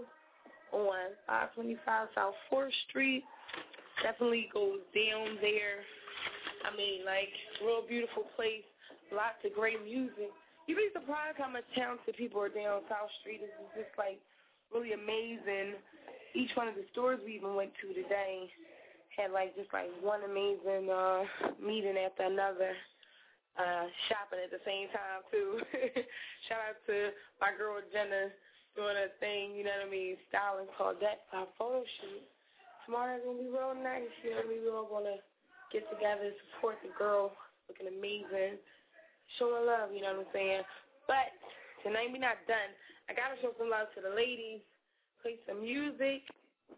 on five twenty-five South fourth Street. Definitely goes down there. I mean, like, real beautiful place, lots of great music. You'd be surprised how much talented people are down South Street. This is just, like, really amazing. Each one of the stores we even went to today had, like, just, like, one amazing uh, meeting after another. Uh, shopping at the same time, too. Shout out to my girl Jenna doing a thing, you know what I mean, styling called That Pop Photo Shoot. Tomorrow's going to be real nice, you know what I mean? We're all going to get together and support the girl, looking amazing, showing love, you know what I'm saying? But tonight we're not done. I got to show some love to the ladies, play some music.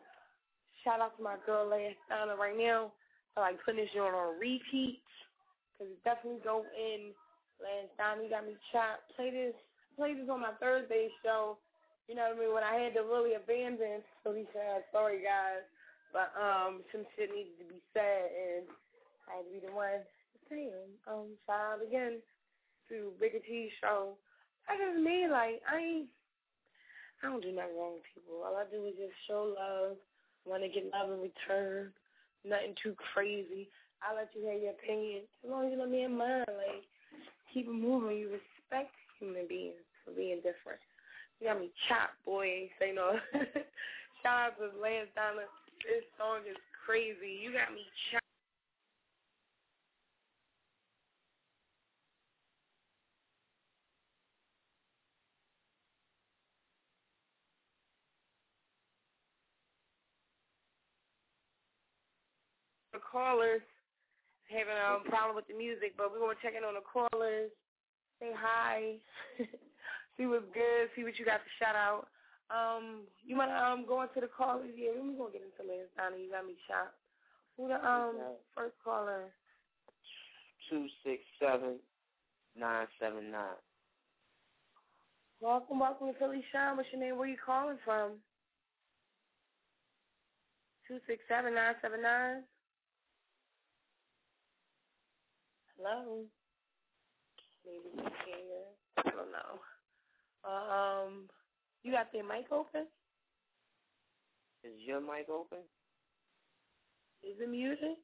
Shout out to my girl, Leia Steiner, right now. I like putting this joint on repeat. Because it definitely go in. Last time he got me chopped. Play this play this on my Thursday show. You know what I mean? When I had to really abandon. So he said, sorry, guys. But um, some shit needed to be said. And I had to be the one to say it. Um, shout out again to Bigger T's show. I just mean, like, I ain't, I don't do nothing wrong with people. All I do is just show love. Want to get love in return. Nothing too crazy. I'll let you have your opinion. As long as you let me in mine, like, keep it moving. You respect human beings. So being different. You got me chopped, boy. Say no. Shout out to Lance Donna. This song is crazy. You got me chopped. The callers having a problem with the music, but we're going to check in on the callers. Say hi. See what's good. See what you got to shout out. Um, you want to um, go into the callers? Yeah, we're going to get into Lance Donna. You got me shot. Who the um first caller? Two six seven nine seven nine. Welcome, welcome to Philly Shine. What's your name? Where you calling from? Two six seven nine seven nine. Hello. Maybe we can't hear. I don't know. Um, you got their mic open? Is your mic open? Is it muted?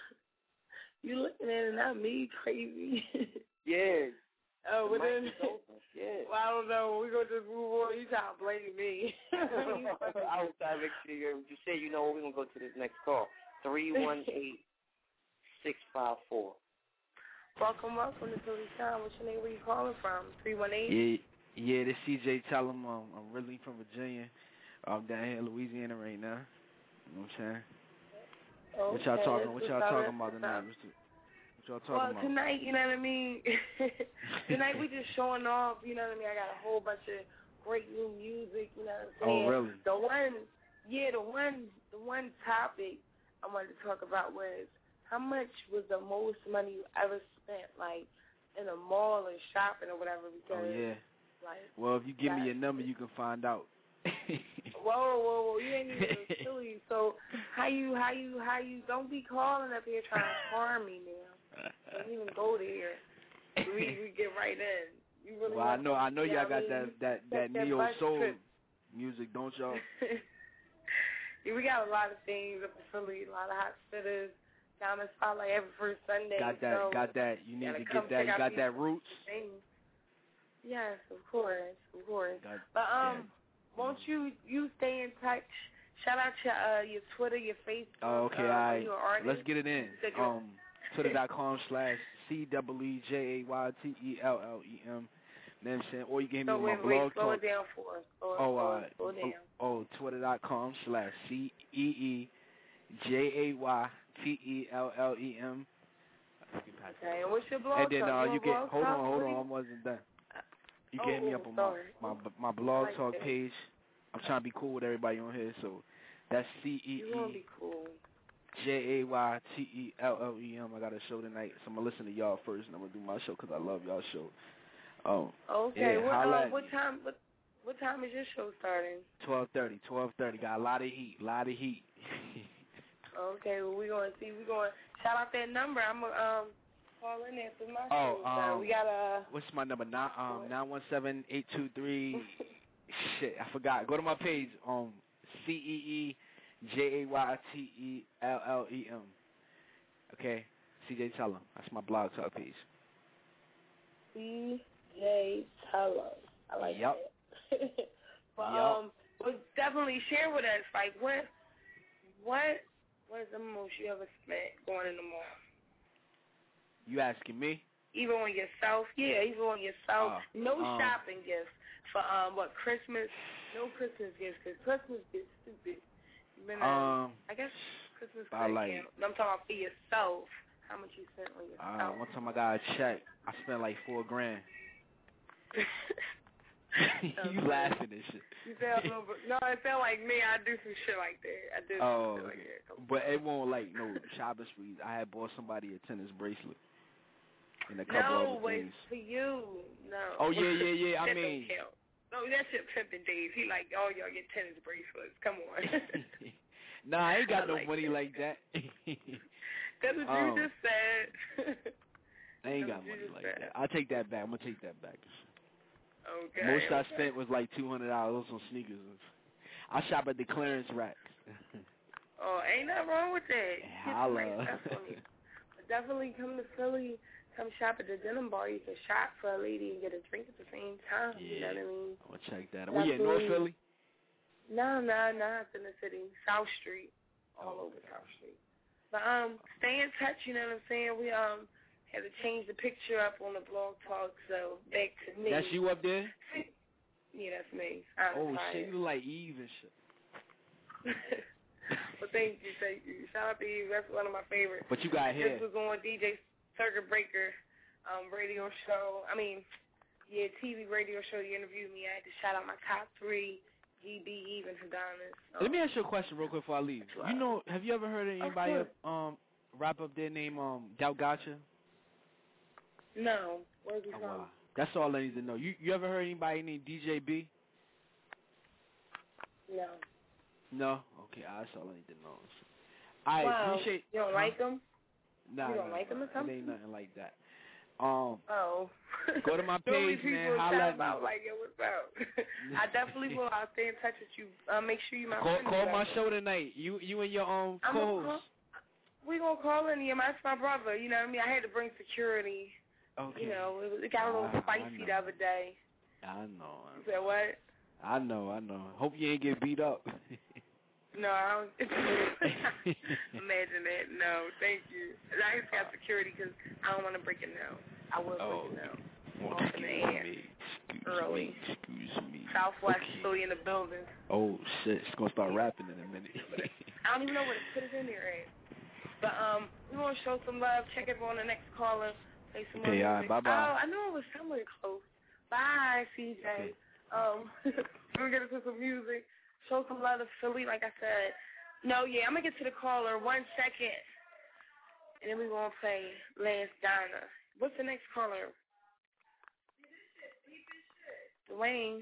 You looking at it, not me, crazy. Yeah. Oh, well then, yeah. Well, I don't know. We're going to just move on. You trying to blame me. I was trying to make sure you you say you know what, we're going to go to this next call. three one eight, six five four. Welcome, welcome to Philly Shine. What's your name? Where you calling from? three one eight? Yeah, yeah, this C J Tellum. Um, I'm really from Virginia. I'm down here in Louisiana right now. You know what I'm saying? Okay. What y'all talking, what y'all talking about tonight? What's the, what y'all talking well, about? Well, tonight, you know what I mean? Tonight we just showing off, you know what I mean? I got a whole bunch of great new music, you know what I'm saying? Oh, really? The one, yeah, the one, the one topic I wanted to talk about was how much was the most money you ever spent, like, in a mall or shopping or whatever? Because, oh, yeah. Like, well, if you give like, me your number, you can find out. whoa, whoa, whoa! You ain't even silly. So how you, how you, how you? Don't be calling up here trying to harm me now. Don't even go there. We we get right in. You really well, I know, I know y'all got that that that, that neo soul trip. music, don't y'all? Yeah, we got a lot of things up in Philly, a lot of hot sitters. Diamond Spotlight every first Sunday. Got that, so got that. You need to get that. You got that roots. Things. Yes, of course, of course. Got, but um. yeah. Won't you you stay in touch? Shout out your uh, your Twitter, your Facebook. Oh, okay, uh, all right. Your artist. Let's get it in. Um, Twitter.com slash C W E J A Y T E L L E M. You know what I'm saying? Or you can hit me so on wait, my blog. Wait, slow it down for us. Slow, oh, slow, uh, slow down. oh, Twitter.com slash C E E J A Y T E L L E M. Okay, and what's your blog? And then uh, you get, hold on, hold please? on, I wasn't done. You oh, can hit me up on my, my my blog like talk that. page. I'm trying to be cool with everybody on here, so that's C E E J A Y T E L L E M. I got a show tonight, so I'm going to listen to y'all first, and I'm going to do my show because I love y'all show. Um, okay, yeah, what, uh, what time What, what time is your show starting? twelve thirty, twelve thirty. Got a lot of heat, a lot of heat. Okay, well, we're going to see. We're going to shout out that number. I'm going to um, call in there for my oh, show. Um, so we got a... What's my number? Nine, um, nine one seven, eight two three... Shit, I forgot. Go to my page, um, C E E J A Y T E L L E M. Okay? C J Tellum. That's my blog talk page. C J Tellum. I like yep. that. But, yep. um, well, definitely share with us, like, what, what, what is the most you ever spent going in the mall? You asking me? Even on yourself? Yeah, even on yourself. Uh, no um, shopping gifts for, um, what, Christmas? No Christmas gifts, because Christmas gets stupid. You been, um, I guess Christmas I like count. I'm talking about for yourself. How much you spent on yourself? Uh, one time I got a check. I spent like four grand. You laughing and shit. You felt a little bit, no, it felt like me. I do some shit like that. I do oh, some shit okay. like that. But it won't like no shopping sprees. I had bought somebody a tennis bracelet and a couple no, other wait, things. for you, no. Oh yeah, yeah, yeah. I that mean, don't count. No, that shit pimping days. He like, oh, y'all get tennis bracelets. Come on. Nah, I ain't got I no like money that. like that. That's what um, you just said. I ain't That's got money like said. that. I'll take that back. I'm gonna take that back. Okay. Most okay. I spent was like two hundred dollars on sneakers. I shop at the clearance racks. Oh, ain't nothing wrong with that. Holla. Definitely. Definitely come to Philly. come shop at the denim bar. You can shop for a lady and get a drink at the same time. Yeah. You know what I mean? I'm going to check that out. Where you at, North Philly? No, no, no. It's in the city. South Street. All Oh, over South Street. But um, stay in touch, you know what I'm saying? We um had to change the picture up on the blog talk, so back to me. That's you up there? Yeah, that's me. I'm oh, tired. shit, you look like Eve and shit. Well, thank you, thank you. Shout out to you. That's one of my favorites. But you got hair. This was on D J Circuit Breaker um, radio show. I mean, yeah, T V radio show. You interviewed me. I had to shout out my top three G B even Hadanas. So. Let me ask you a question real quick before I leave. You know, have you ever heard of anybody Of up, um rap up there named um Doubt Gotcha? No. Where's he Oh, from? wow. That's all I need to know. You you ever heard anybody named D J B? No. No? Okay, that's all I need to know. I wow. appreciate You don't huh? like him? Nah, you don't nah, like him nah. or something? It ain't nothing like that. Um, oh. Go to my So many page, people man. shout Holla at me. about like, yo, what's up? I definitely will. I'll stay in touch with you. Uh, make sure you my Call, friend. call my show tonight. You you and your um I'm co-host. gonna call, we gonna call in. Yeah, that's my brother. You know what I mean? I had to bring security. Okay. You know, it, was, it got a little I- I spicy know. the other day. I know. You said what? I know. I know. Hope you ain't get beat up. No, I don't. Imagine that. No, thank you. I just got security because I don't want to break it now. I will Oh, break it now. Well, Off in the air. me. Excuse Early. me. Excuse me. Southwest Okay. Philly in the building. Oh shit! It's gonna start rapping in a minute. I don't even know where to put it in there at. But um, we want to show some love. Check it on the next caller. Play some Okay, more all right, music. bye-bye. Oh, I know it was somewhere close. Bye, C J. Okay. Um, we're gonna get into some music. Show some love to Philly, like I said. No, yeah, I'm gonna get to the caller one second, and then we're gonna play Last Diner. What's the next caller? Dwayne.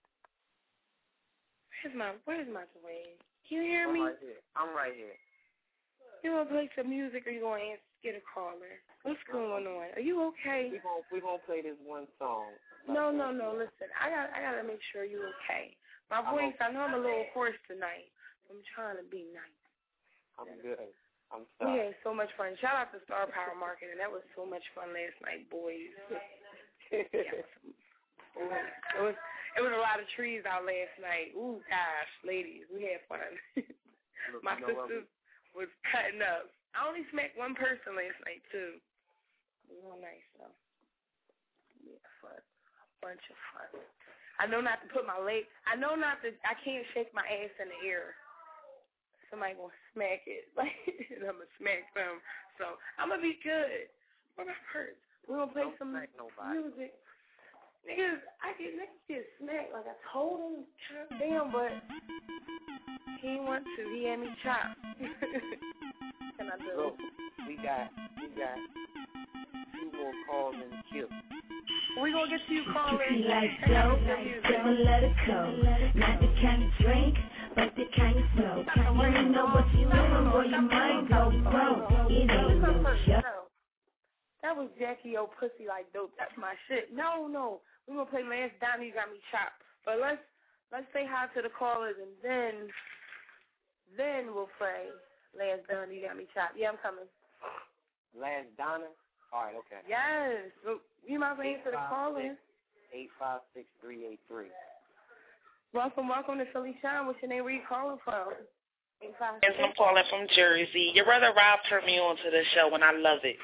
Where's my Where's my Dwayne? Can you hear I'm me? right here. I'm right here. You want to play some music or you want to answer, get a caller? What's going on? Are you okay? We gonna we gonna play this one song. No, no, no. Listen, I got I gotta make sure you're okay. My I'm voice, okay. I know I'm a little hoarse tonight. I'm trying to be nice. I'm good. I'm We sorry. had so much fun. Shout out to Star Power Marketing. That was so much fun last night, boys. Yeah, it was it was a lot of trees out last night. Ooh, gosh, ladies, we had fun. My You know what? sisters was cutting up. I only smacked one person last night too. It was real nice though. Yeah, fun. A bunch of fun. I know not to put my leg. I know not to. I can't shake my ass in the air. Somebody gonna smack it, like, and I'm gonna smack them. So I'm gonna be good. What about hurt? We're gonna play Don't some smack nobody. music. Niggas, I get niggas get smacked. Like I told him, calm down, but he didn't want to. He had me chopped. Can I do? Look, we got we got two more calls in the queue. We gonna get to you calling. She like dope, so let it go. Not the kind of drink, but the kind of flow. You don't know what you doing, boy, your mind go broke. It ain't no joke. That was Jackie O Pussy Like Dope. That's my shit. No, no. We're gonna play Last Diner, You Got Me Chopped. But let's let's say hi to the callers and then then we'll play Last Diner, You Got Me Chopped. Yeah, I'm coming. Last Donna. All right, okay. Yes. So you might as well answer the caller. Eight five six three eight three. Welcome, welcome to Philly Shine. What's your name? Where you calling from? Eight five Yes, I'm calling from Jersey. Your brother Rob turned me on to the show, and I love it.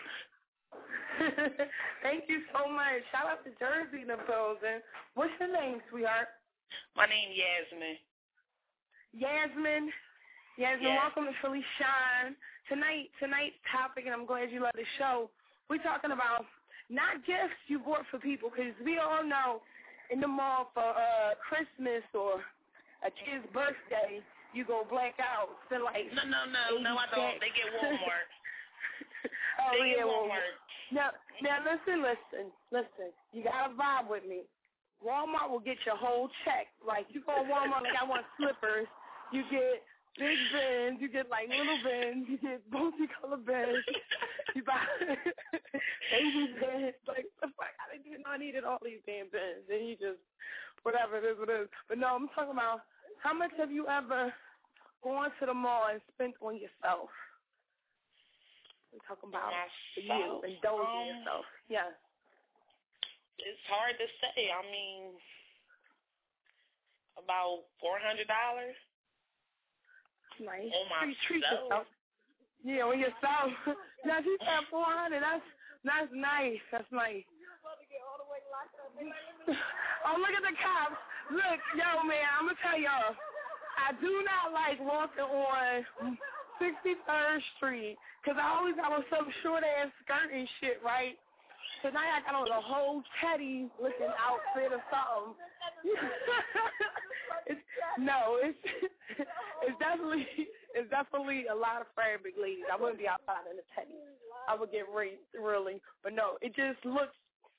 Thank you so much. Shout out to Jersey in the building. What's your name, sweetheart? My name Yasmin. Yasmin. Yasmin, Yes. welcome to Philly Shine. Tonight, tonight's topic, and I'm glad you love the show, we're talking about not gifts you bought for people, because we all know in the mall for uh, Christmas or a kid's birthday, you go black out. Feel like No, no, no, no, I don't. They get Walmart. Oh, They yeah, get well, Walmart. now, now listen, listen, listen. You gotta vibe with me. Walmart will get your whole check. Like, you go to Walmart, like, I want slippers. You get big bins. You get, like, little bins. You get multicolored bins. You buy baby bins. Like, the fuck? I didn't know I needed all these damn bins. And you just, whatever it is, what it is. But, no, I'm talking about how much have you ever gone to the mall and spent on yourself? We're talking about for you, indulging um, yourself. Yes. It's hard to say. I mean, about four hundred dollars. Nice. On Treat, treat myself. yourself. Yeah, on yourself. Now she said four hundred. That's that's nice. That's nice. Oh, look at the cops. Look, yo, man, I'm going to tell y'all. I do not like walking on sixty-third Street because I always got on some short-ass skirt and shit, right? So now I got on a whole Teddy-looking outfit or something. it's, no, it's it's definitely it's definitely a lot of fair big ladies. I wouldn't be outside in a Teddy. I would get raped, really. But no, it just looks.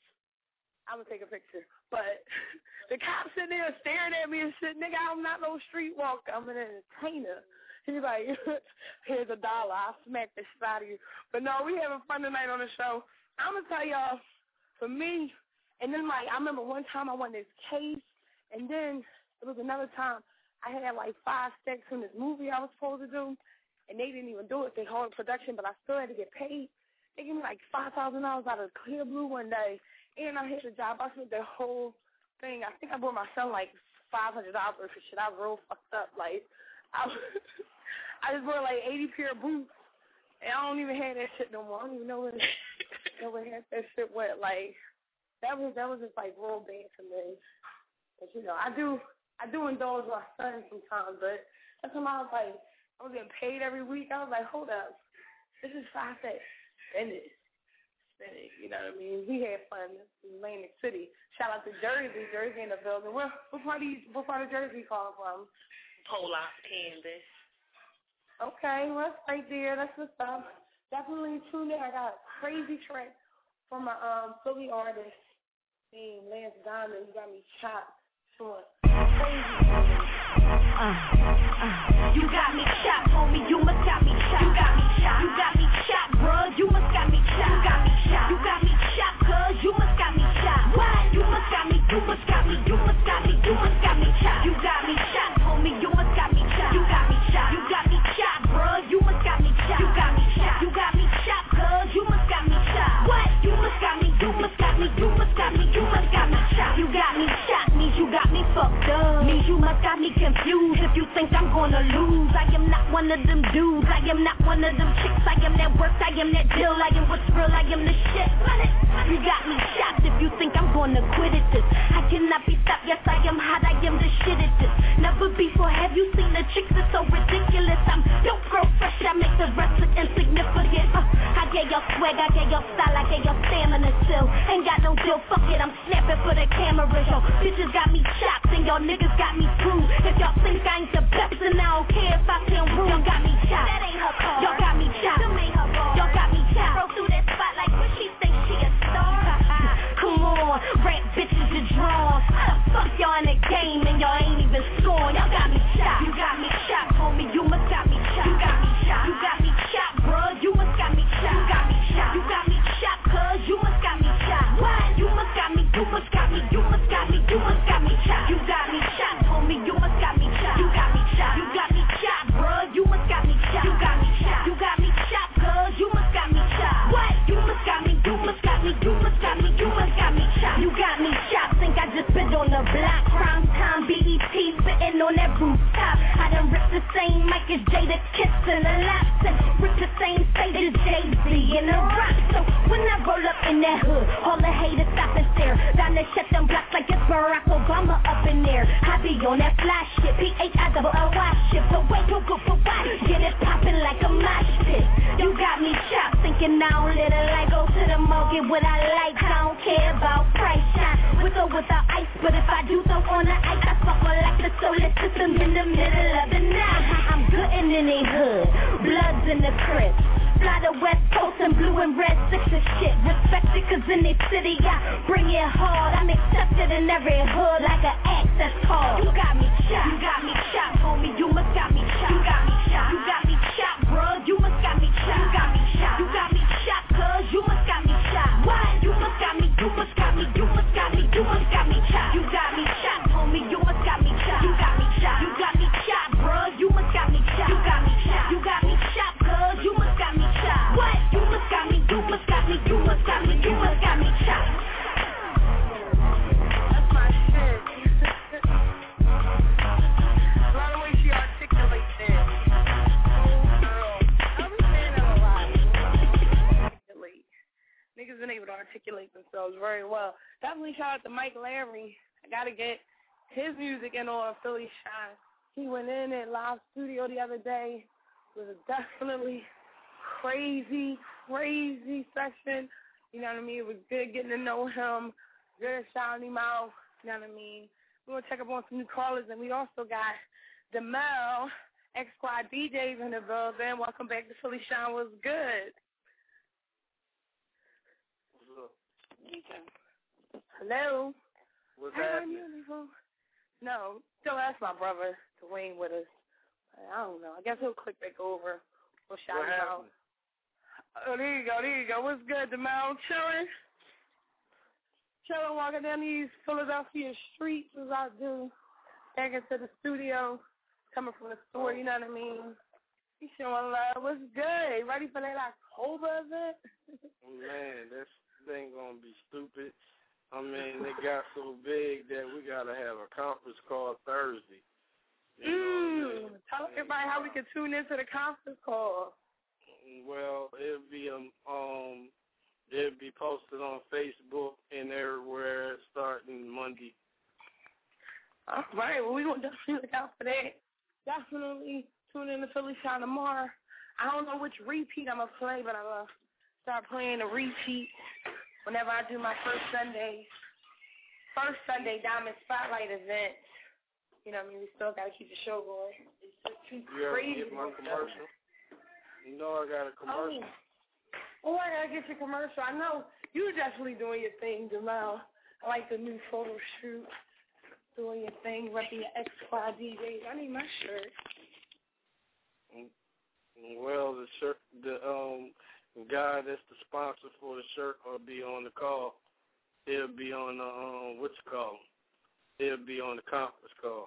I'm going to take a picture. But the cops sitting there staring at me and shit, nigga, I'm not no street walker. I'm an entertainer. He's like, here's a dollar. I'll smack the shit out of you. But no, we having fun tonight on the show. I'm going to tell y'all, for me, and then, like, I remember one time I won this case, and then it was another time I had, like, five stacks from this movie I was supposed to do, and they didn't even do it. They held production, but I still had to get paid. They gave me, like, five thousand dollars out of Clear Blue one day. And I hit the job. I spent the whole thing. I think I bought my son like five hundred dollars for shit. I was real fucked up. Like, I, I just bought like eighty pair of boots, and I don't even have that shit no more. I don't even know where, know where half that shit went. Like, that was that was just like real bad for me. But you know, I do I do indulge my son sometimes, but that's when I was like, I was getting paid every week. I was like, hold up, this is five days. Spend it. You know what I mean? We had fun in Atlantic City. Shout out to Jersey. Jersey in the building. Where, what part of you, what part of Jersey you calling from? Pollock, Kansas. Okay, well, that's right there. That's what's up. Definitely tune in. I got a crazy track from a um, Philly artist named Lance Diamond. You got me chopped short. Crazy. Uh, uh, you got me chopped, homie. You must got me chopped. You got me chopped. You got me chopped, bruh. You must got me chopped. You got me chopped. You got me chopped, cuz you must got me chopped. What? You must got me. You must got me. You must got me. You must got me chopped. You got me chopped, homie. You must got me chopped. You got me chopped. You got me chopped, bruh. You must got me chopped. You got me chopped. You got me chopped, cuz you must got me chopped. What? You must got me. You must got me. You must got me. You must got me chopped. You got me chopped means you got me fucked up. Means you must got me confused. If you think I'm gonna lose, I am not one of them dudes. I am not one of them chicks. I am that work. I am that deal. I am what's real. I am the shit. You got me shocked if you think I'm gonna quit at this. I cannot be stopped. Yes, I am hot. I am the shit at this. Never before have you seen the chicks that's so ridiculous. I'm dope, girl, fresh. I make the rest look insignificant. Uh, I gave your swag. I gave your style. I gave your stamina still. Ain't got no deal. Fuck it. I'm snapping for the camera. Yo, bitches got me chopped and y'all niggas got me screwed. If y'all think I ain't the best, then I don't care if I feel rude. Y'all got me chopped. That ain't her car. Y'all got me chopped. Them ain't her car. Y'all got me chopped. Roll through that spot like what she think she a star. Come on, rap bitches are drawn. How the fuck y'all in the game and y'all ain't even scoring? Y'all got me chopped. You got me chopped, homie. You must got me chopped. You got me chopped. You got me chopped, bruh. You must got me chopped. You got me chopped. You got me chopped, cuz you must got me chopped. What? You must got me. You must got me. You must got me. You must got me chopped. You got me chopped, homie. You must got me chopped. You got me chopped. You got me chopped, bruh. You must got me chopped. You got me chopped. You got me chopped, cuz you must got me chopped. What? You must got me. You must got me. You must got me. You must got me chopped. You got me chopped. Think I just been on the block. Crime time. B E T spitting on that rooftop. I done ripped the same mic as Jada Kiss in the laps and ripped the same stage as Jay-Z in the rock. So when I roll up in that hood, all the haters stop and stare. Down to shut them blocks like it's Barack Obama up in there. I be on that fly shit, P H I double L Y shit. So wait, go go for what? Get it poppin' like a mosh pit. You got me chopped, thinking I don't let it like go to the mall, get what I like. I don't care about price shot, with or without ice. But if I do throw on the ice, I fuck her like the solar system in the middle of the night. I'm good in any hood, bloods in the crib. Fly the West Coast and blue and red six and shit. Respect it cause in this city I bring it hard. I'm accepted in every hood like an access card. You got me chopped. You got me chopped, homie. You must got me chopped. You got me chopped. You got me chopped, bruh. You must got me chopped. You got me chopped. You got me chopped, cuz you must got me chopped. What? You must got me. You must got me. You must got me. You must got me chopped. You got me chopped, homie. You must got me chopped. You got me chopped. You got me chopped, bruh. You must got me chopped. You got me chopped. You got me chopped, cuz you must got me chopped. What? You must got me. You must got me. You must got me. You must got me definitely shout out to Mike Larry. I got to get his music in on Philly Shine. He went in at Live Studio the other day. It was a definitely crazy, crazy session. You know what I mean? It was good getting to know him, good shouting him out. You know what I mean? We're going to check up on some new callers, and we also got DeMel, X-Squad D Js in the building. Welcome back to Philly Shine. What's good? What's up? Hello? What's Hi, happening? beautiful. No, still that's my brother, Dwayne, with us. I don't know. I guess he'll click back over. We'll shout What him out. happened? Oh, there you go, there you go. What's good, DeMel? Chilling? Chilling, walking down these Philadelphia streets as I do. Back into the studio, coming from the store, you know what I mean? You showing love. What's good? Ready for that October event? Man, this thing gonna be stupid. I mean, it got so big that we gotta have a conference call Thursday. You know, Mm, tell everybody how we can tune into the conference call. well, it'll be um, um it'll be posted on Facebook and everywhere starting Monday. All right, well, we're going to definitely look out for that. Definitely tune in to Philly Shine tomorrow. I don't know which repeat I'm going to play, but I'm going to start playing the repeat whenever I do my first Sunday, first Sunday Diamond Spotlight event. You know what I mean? We still got to keep the show going. It's just too You ever crazy. get my commercial? You know I got a commercial. Oh, I got to get your commercial. I know you're definitely doing your thing, Jamal. I like the new photo shoot. Doing your thing, repping your X-Squad D Js. I need my shirt. Well, the shirt, the um guy that's the sponsor for the shirt will be on the call. He'll be on the um what's it called? He'll be on the conference call.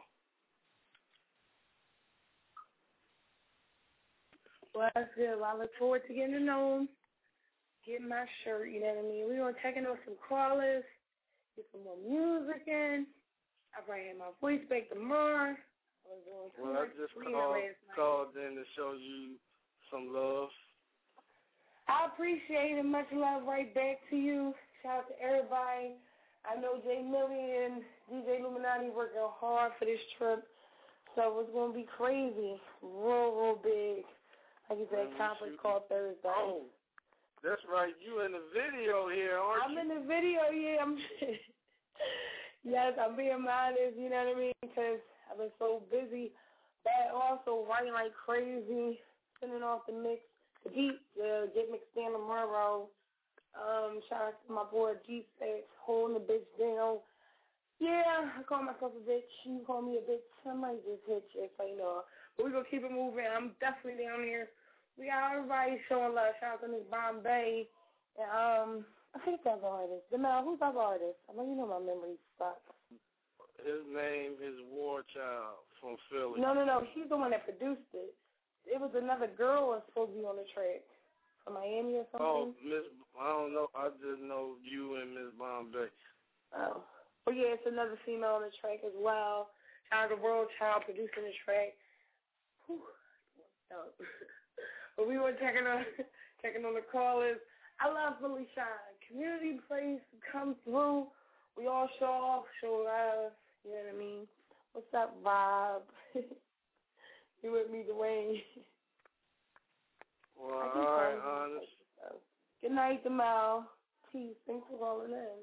Well, that's good. Well, I look forward to getting to know him, getting my shirt. You know what I mean? We're gonna check in on some callers, get some more music in. I probably had my voice back tomorrow. I was doing too Well, I much just screaming called, last night. called in to show you some love. I appreciate it. Much love right back to you. Shout out to everybody. I know Jay Millie and D J Illuminati working hard for this trip, so it's going to be crazy. Real, real big. Like you said, Man, conference shoot. call Thursday. Oh, that's right. You in the video here, aren't I'm you? in the video, yeah. I'm yes, I'm being modest, you know what I mean, because I've been so busy. But also writing like crazy, sending off the mix, the beat, uh, get mixed in tomorrow. Um, shout out to my boy G-Sex, holding the bitch down. Yeah, I call myself a bitch. You call me a bitch. I might just hit you if I know. But we're going to keep it moving. I'm definitely down here. We got everybody showing love. Shout out to Miss Bombay. And, um, I think that's artist. DeMel, who's that artist? I know you know my memory sucks. His name is War Child from Philly. No, no, no. He's the one that produced it. It was another girl that's supposed to be on the track from Miami or something. Oh, Miss, I don't know. I just know you and Miss Bombay. Oh. Well, yeah, it's another female on the track as well. Shout out to World Child producing the track. Whew. No. But we were checking on checking on the callers. I love Philly Shine. Community place come through. We all show off, show love. You know what I mean? What's up, Bob? You with me, Dwayne? Well, all right, honest. Good night, DeMel. Peace. Thanks for calling in.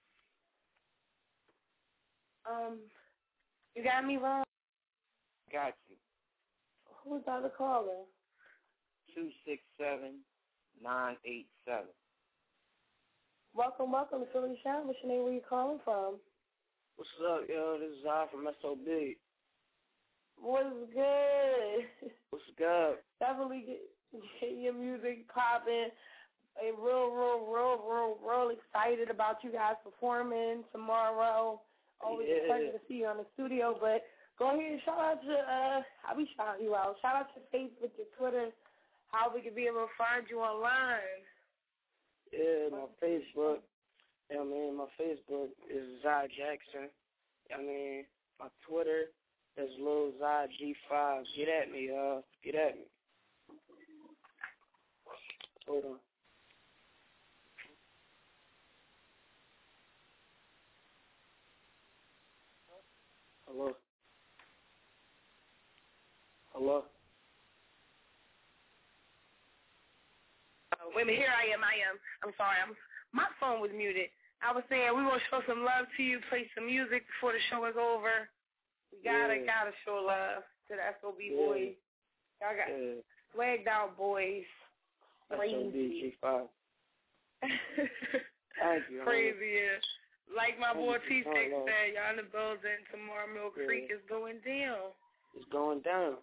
Um, you got me wrong. Got you. Who's the other caller? Two six seven nine eight seven. Welcome, welcome to Philly Shine. What's your name? Where you calling from? What's up, yo? This is I from S O B. What's good? What's good? Definitely get, get your music popping. I'm real, real, real, real, real excited about you guys performing tomorrow. Always Yeah. a pleasure to see you on the studio. But go ahead and shout out to, uh, how we shout you out. Shout out to Facebook, your Twitter, how we can be able to find you online. Yeah, my Facebook. I mean, my Facebook is Zy Jackson. I mean, my Twitter is Lil Zy G five. Get at me, uh, get at me. Hold on. Hello? Hello? Uh, wait a minute, here I am, I am. I'm sorry, I'm, my phone was muted. I was saying we want to show some love to you, play some music before the show is over. We gotta, Yeah. gotta show love to the S O B Yeah. boys. Y'all got Yeah. swagged out boys. S O B G five. Thank you. Crazy, yeah. Like my boy T six Hello. said, y'all in the building. Tomorrow Mill Yeah. Creek is going down. It's going down.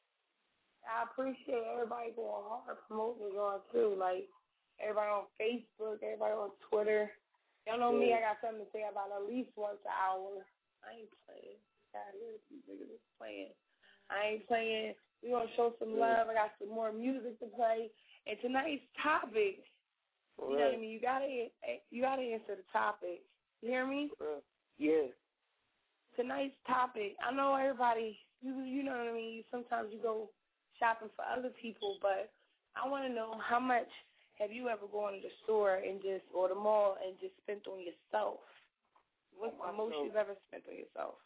I appreciate everybody going hard promoting it on too. Like everybody on Facebook, everybody on Twitter. Y'all know me, Yeah. I got something to say about at least once an hour. I ain't playing. God, these niggas is playing. I ain't playing. We gonna show some Yeah. love. I got some more music to play. And tonight's topic, For you know what I real. mean? You gotta you gotta answer the topic. You hear me? For real. Yeah. Tonight's topic, I know everybody, you you know what I mean, sometimes you go shopping for other people, but I want to know how much have you ever gone to the store and just, or the mall and just spent on yourself? What's the most you've ever spent on yourself?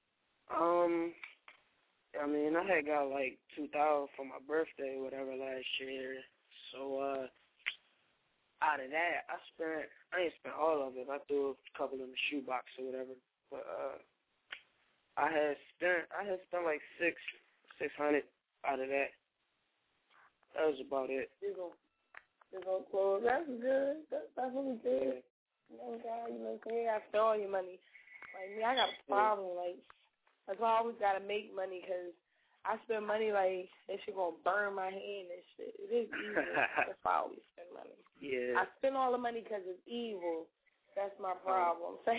Um, I mean, I had got like two thousand for my birthday, whatever, last year. So, uh, out of that, I spent, I ain't spent all of it. I threw a couple in the shoebox or whatever. But, uh, I had spent, I had spent like six, six hundred out of that. That was about it. You're going to close. That's good. That's definitely good. Oh, God, you know what I'm saying? You got to spend all your money. Like, me, I got a problem. Like, that's why I always got to make money, because I spend money like that shit going to burn my hand and shit. It is evil. That's why I always spend money. Yeah. I spend all the money because it's evil. That's my problem. but,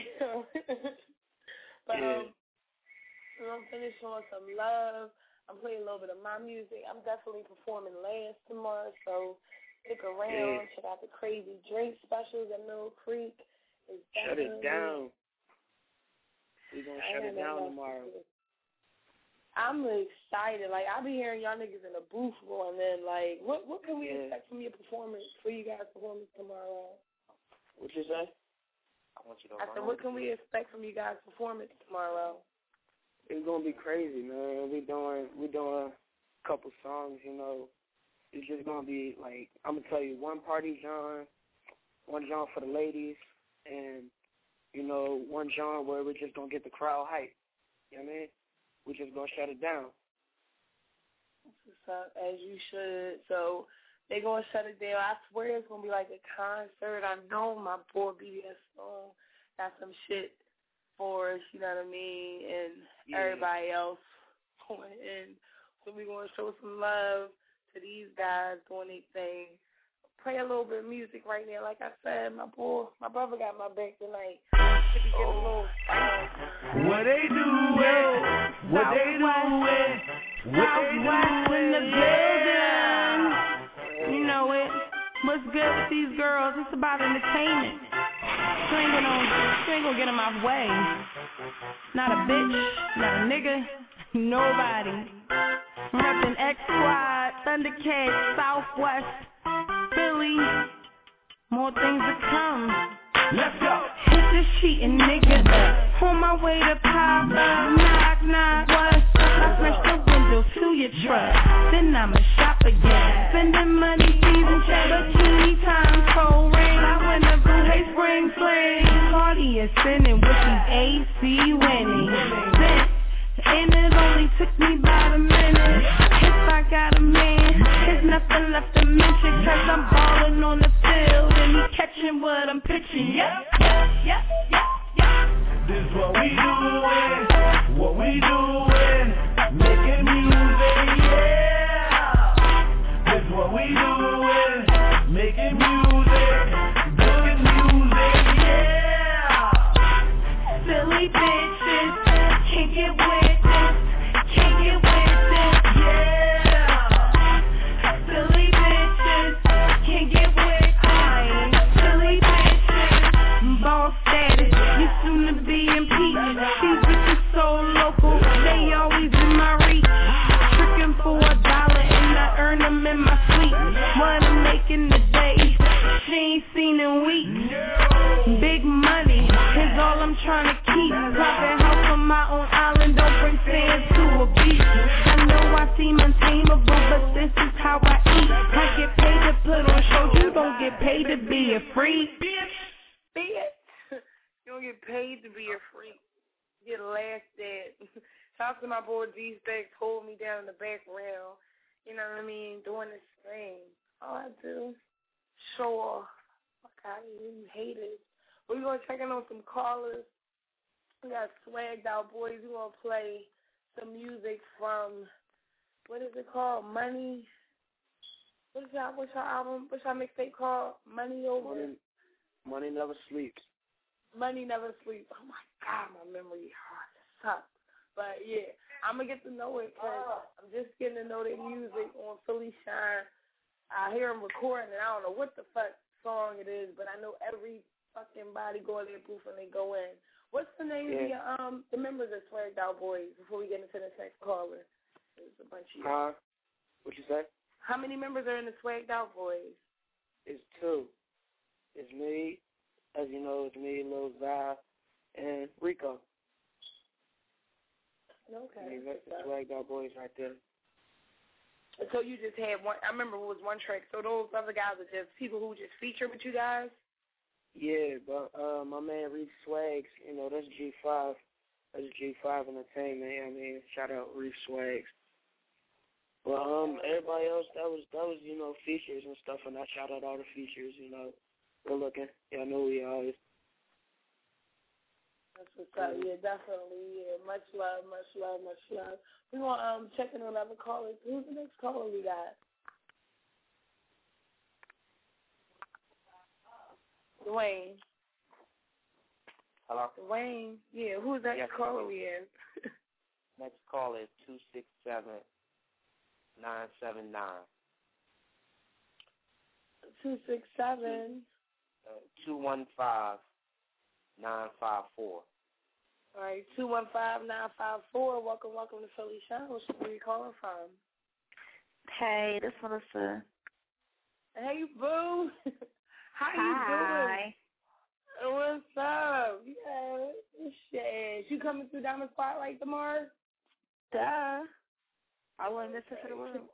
Yeah. um, we're going to finish on some love. I'm playing a little bit of my music. I'm definitely performing last tomorrow, so stick around. Yeah. Check out the crazy drink specials at Mill Creek. It's Shut it down. We're going to I shut ain't it got down nothing tomorrow. to do. I'm excited. Like, I be hearing y'all niggas in the booth going in. Like, what what can we Yeah. expect from your performance, for you guys' performance tomorrow? What you say? I want you to I said, what can we expect from you guys' performance tomorrow? It's gonna be crazy, man. We doing we doing a couple songs, you know. It's just gonna be like, I'm gonna tell you, one party genre, one genre for the ladies, and you know, one genre where we're just gonna get the crowd hype. You know what I mean? We're just gonna shut it down. So, as you should. So they gonna shut it down. I swear it's gonna be like a concert. I know my boy B B S song got some shit for us, you know what I mean, and Yeah. everybody else going in. So we gonna show some love to these guys doing their thing. Play a little bit of music right now. Like I said, my boy, my brother got my back tonight. Should be getting a little spicy. What they doing? What they doing? Southwest in the building. You know it. What's good with these girls? It's about entertainment. You ain't gonna, you ain't gonna get in my way. Not a bitch, not a nigga, nobody. I'm reppin' X Squad, Thundercats, Southwest, Philly. More things to come. Let's go. Hit this cheating nigga up. On my way to pop up. Knock, knock, what's up? I smash the window to your truck. Then I'ma shop again. Spending money, season check. Bikini time, cold rain. I win the blue, hey, spring fling. Party is spinning with these A C winning. Then, and it only took me about a minute. If I got a man, there's nothing left to mention. Cause I'm ballin' on the field and he catching what I'm pitching. Yep, yep, yep, yep, yep. This what we doing, what we doing, making music, yeah. This what we doing, making music, booking music, yeah. Silly bitches, can't get with this, can't get with this, yeah. Silly bitches, can't get with this, silly bitches, ball status, you soon to be impeached. These bitches so local, they always in my reach. Tricking for a dollar and I earn them in my sleep. What I'm making today, she ain't seen in weeks. Big money is all I'm trying to keep. Profit house on on my own island, don't bring sand to a beach. I know I seem untamable, but this is how I eat. I get paid to put on shows, you don't get paid to be a freak. Bitch, bitch. You don't get paid to be a freak. You get laughed at. Talk to my boy D-Spec, hold me down in the background. You know what I mean? Doing this thing. All I do, show off. Fuck out of here, you haters. We're going to check in on some callers. We got swagged out boys. We're going to play some music from, what is it called? Money. What's y'all, what's y'all album? What's y'all mixtape called? Money Over? Money, money Never Sleeps. Money Never Sleeps. Oh, my God, my memory hard sucks. But, yeah, I'm going to get to know it because I'm just getting to know their music on Philly Shine. I hear them recording, and I don't know what the fuck song it is, but I know every fucking body go in their booth when they go in. What's the name Yeah. of your, um, the members of Swagged Out Boys before we get into this next caller? There's a bunch of you. Huh? What you say? How many members are in the Swagged Out Boys? It's two. It's me, as you know, it's me, Lil Zai, and Rico. Okay. The Swagged Out Boys right there. So you just had one, I remember it was one track. So those other guys are just people who just feature with you guys? Yeah, but uh, my man Reef Swags, you know, that's G five. That's G five Entertainment. I mean, shout out Reef Swags. Well, um, everybody else, that was, that was, you know, features and stuff, and I shout out all the features, you know. Good looking. Y'all know who y'all is. That's what's up. Yeah, definitely. Yeah, much love, much love, much love. We want to um check in on other callers. Who's the next caller we got? Dwayne. Hello? Dwayne. Yeah, who's that Yes. caller we in? Next call is two six seven, nine seven nine. two six seven. Uh, two one five, nine five four. All right, two one five nine five four. Welcome, welcome to Philly Show. Where you calling from? Hey, this is Melissa. Hey, boo. How Hi. you doing? What's up? Yeah, shit. You coming through Diamond Spotlight tomorrow? Duh. I wouldn't miss it for the world.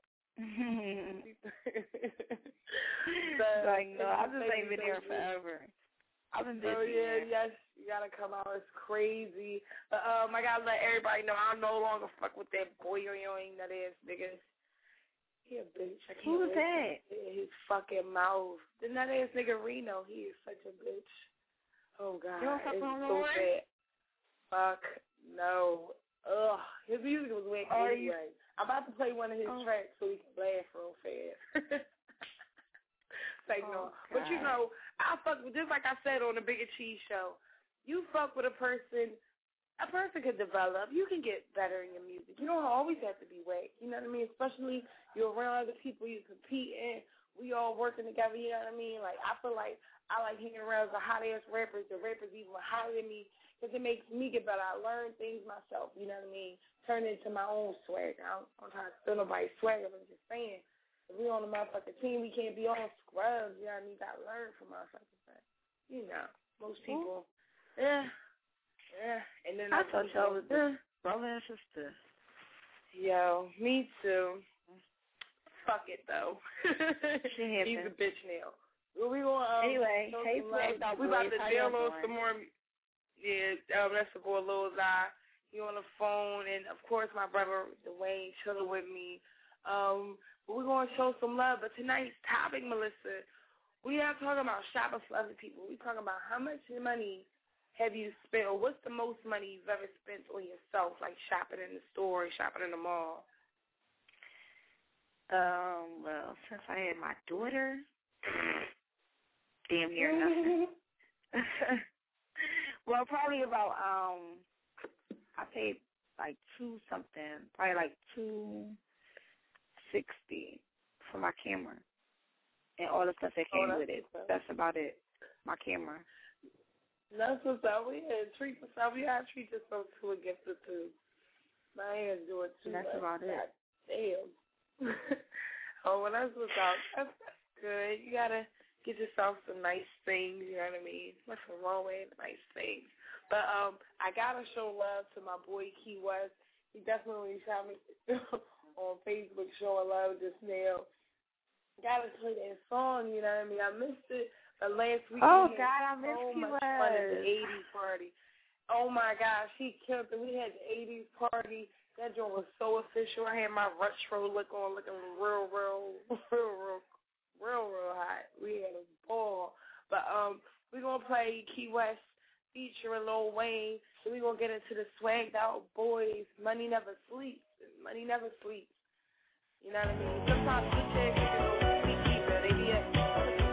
Like, no, I just ain't been here forever. I've been busy. Oh, yeah, yes. You got to come out. It's crazy. But, um, I got to let everybody know I no longer fuck with that boy-yoing that ass nigga. He a bitch. I can't Who was wait that? to see his fucking mouth. The nut ass nigga Reno. He is such a bitch. Oh, God. You don't fuck It's with him no so more? bad. Fuck. No. Ugh. His music was weak Are anyway. I'm about to play one of his Oh. tracks so he can laugh real fast. Like, no. Oh, But, you God. know, I fuck with, just like I said on the Bigger Cheese show, you fuck with a person, a person could develop. You can get better in your music. You don't always have to be whack. You know what I mean? Especially you're around other people you compete in. We all working together, you know what I mean? Like, I feel like I like hanging around the hot-ass rappers. The rappers even hotter than me because it makes me get better. I learn things myself, you know what I mean? Turn into my own swag. I don't, I'm trying to steal nobody's swag. I'm just saying. If we on the motherfucking team, we can't be on scrubs. You know what I mean? You got to learn from motherfuckers. But, you know, most people, yeah, yeah. And then I other thought people, y'all was eh. brother and sister. Yo, me too. Fuck it, though. She He's a bitch now. Well, we gonna, um, Anyway, show hey, some love. Swagged Out We about Boys, to how deal y'all on doing? some more. Yeah, um, that's the boy Lil Zai. He on the phone, and of course my brother Dwayne chilling with me. Um, but we're gonna show some love. But tonight's topic, Melissa, we not talking about shopping for other people. We talking about how much money have you spent, or what's the most money you've ever spent on yourself, like shopping in the store, shopping in the mall. Um, well, since I had my daughter, damn near nothing. Well, probably about, um, I paid like two something, probably like two sixty for my camera and all the stuff that Oh, came that's with it. what's up. That's about it. My camera. That's what's up. We had treat myself. We gotta treat yourself to a gift or two. My hands do it too. That's much. about it. God damn. Oh, well, that's what's up. That's, that's good. You gotta get yourself some nice things. You know what I mean? Nothing wrong with nice things. But um, I gotta show love to my boy Key West. He definitely shot me on Facebook showing love just now. Gotta play that song, you know what I mean? I missed it, but last week Oh, we God, I had miss so Key much fun at the West. eighties party. Oh, my gosh, he killed it. We had the eighties party. That joint was so official. I had my retro look on, looking real, real, real, real, real, real hot. We had a ball. But um, we're going to play Key West featuring Lil Wayne. So we're going to get into the swagged out boys. Money never sleeps. Money never sleeps. You know what I mean? Sometimes good chicks, you know, we keep it. They be at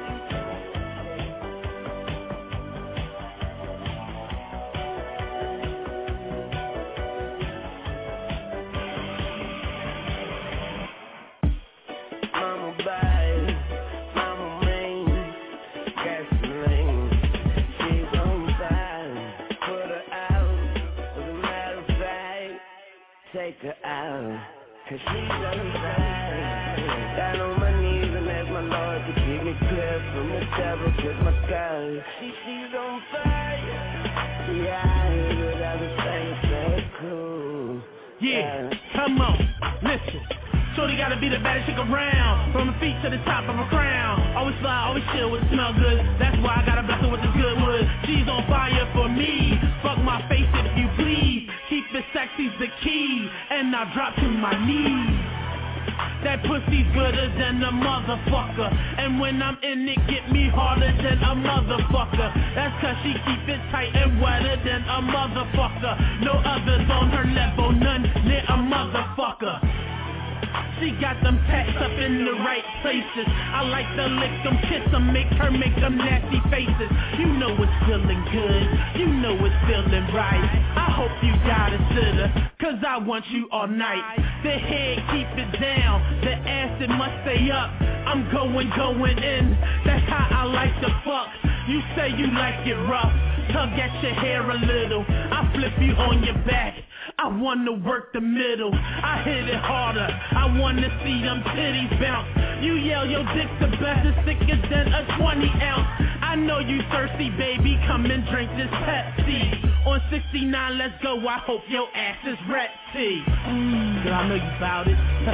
Mama buys, mama main, gasoline. She's on fire, put her out. As a matter of fact, take her out, cause she's on fire. Down on my knees and ask my Lord to keep me clear from the devil, cause my girl, she, she's on fire. Yeah, I hear it as a thing, so cool. Yeah, come on, listen. Shorty gotta be the baddest chick around, from her feet to the top of her crown. Always fly, always chill with it smell good. That's why I gotta bless her with this good wood. She's on fire for me. Fuck my face if you please. Keep it sexy's the key, and I drop to my knees. That pussy's gooder than a motherfucker, and when I'm in it, get me harder than a motherfucker. That's cause she keep it tight and wetter than a motherfucker. No others on her level, none near a motherfucker. She got them tats up in the right places. I like to lick them, kiss them, make her make them nasty faces. You know it's feeling good, you know it's feeling right. I hope you got a sitter, cause I want you all night. The head keep it down, the ass it must stay up. I'm going, going in, that's how I like to fuck. You say you like it rough, tug at your hair a little. I flip you on your back, I wanna work the middle. I hit it harder, I wanna see them titties bounce. You yell your dick's the best, it's thicker than a twenty ounce. I know you thirsty, baby, come and drink this Pepsi. On sixty-nine, let's go, I hope your ass is ready. Mmm, girl, I know you bout it.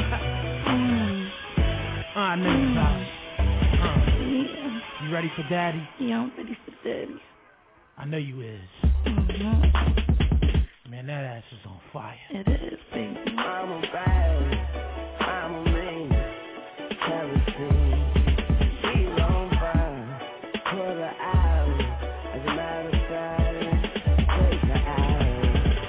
Mmm, oh, I know you bout it. Uh, you ready for daddy? Yeah, I'm ready for daddy. I know you is. Mm-hmm. Man, that ass is on fire. It is, baby. I'm a bad, I'm a mean, kerosene. She's on fire, put her out. As a matter of fact, take her out.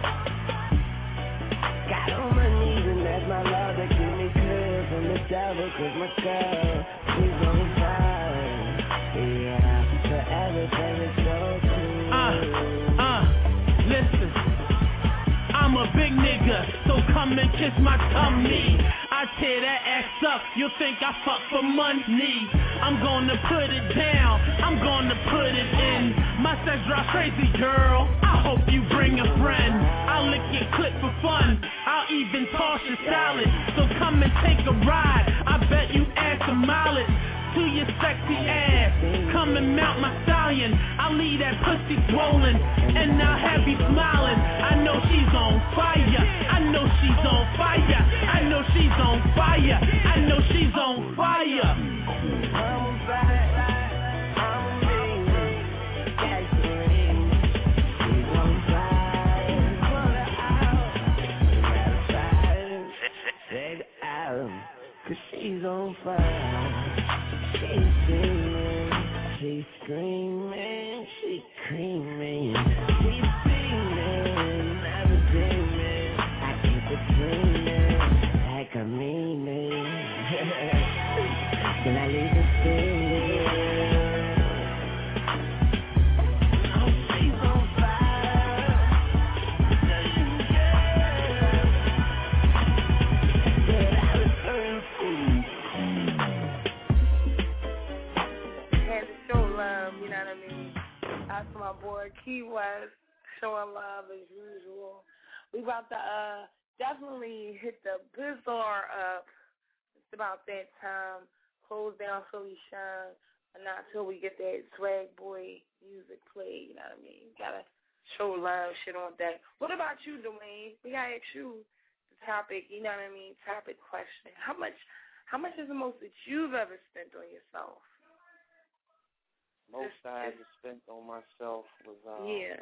Got on my knees and ask my Lord to keep me clear from the devil, cause my girl, she's on fire. Yeah, so everything is so cool. Uh, uh, listen. I'm a big nigga, so come and kiss my tummy. I tear that ass up, you'll think I fuck for money. I'm gonna put it down, I'm gonna put it in. My sex drives crazy, girl, I hope you bring a friend. I'll lick your clit for fun, I'll even toss your salad. So come and take a ride, I bet you add some mileage to your sexy ass. Come and mount my stallion, I'll leave that pussy swollen, and I'll have you smiling. I know she's on fire, I know she's on fire, I know she's on fire, I know she's on fire. I'm back, I'm mean, gasoline. She's on fire, put her out. Matter of fact, take her out, cause she's on fire. She's screaming, she's screaming, she's creaming. She's screaming, never dreaming. I keep it dreaming, like I mean it. Can I leave it feeling? Oh, she's on fire. Yeah. But I was burning food. Had to show love, you know what I mean? That's my boy Key West, showing love as usual. We about to uh definitely hit the Bizarre up. It's about that time. Close down Philly Shine, and not till we get that swag boy music played, you know what I mean? Gotta show love, shit on deck. What about you, Dwayne? We gotta ask you the topic, you know what I mean, topic question. How much how much is the most that you've ever spent on yourself? Most just, I ever spent on myself was um, yeah.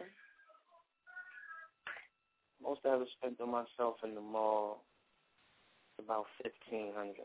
Most I ever spent on myself in the mall was about fifteen hundred.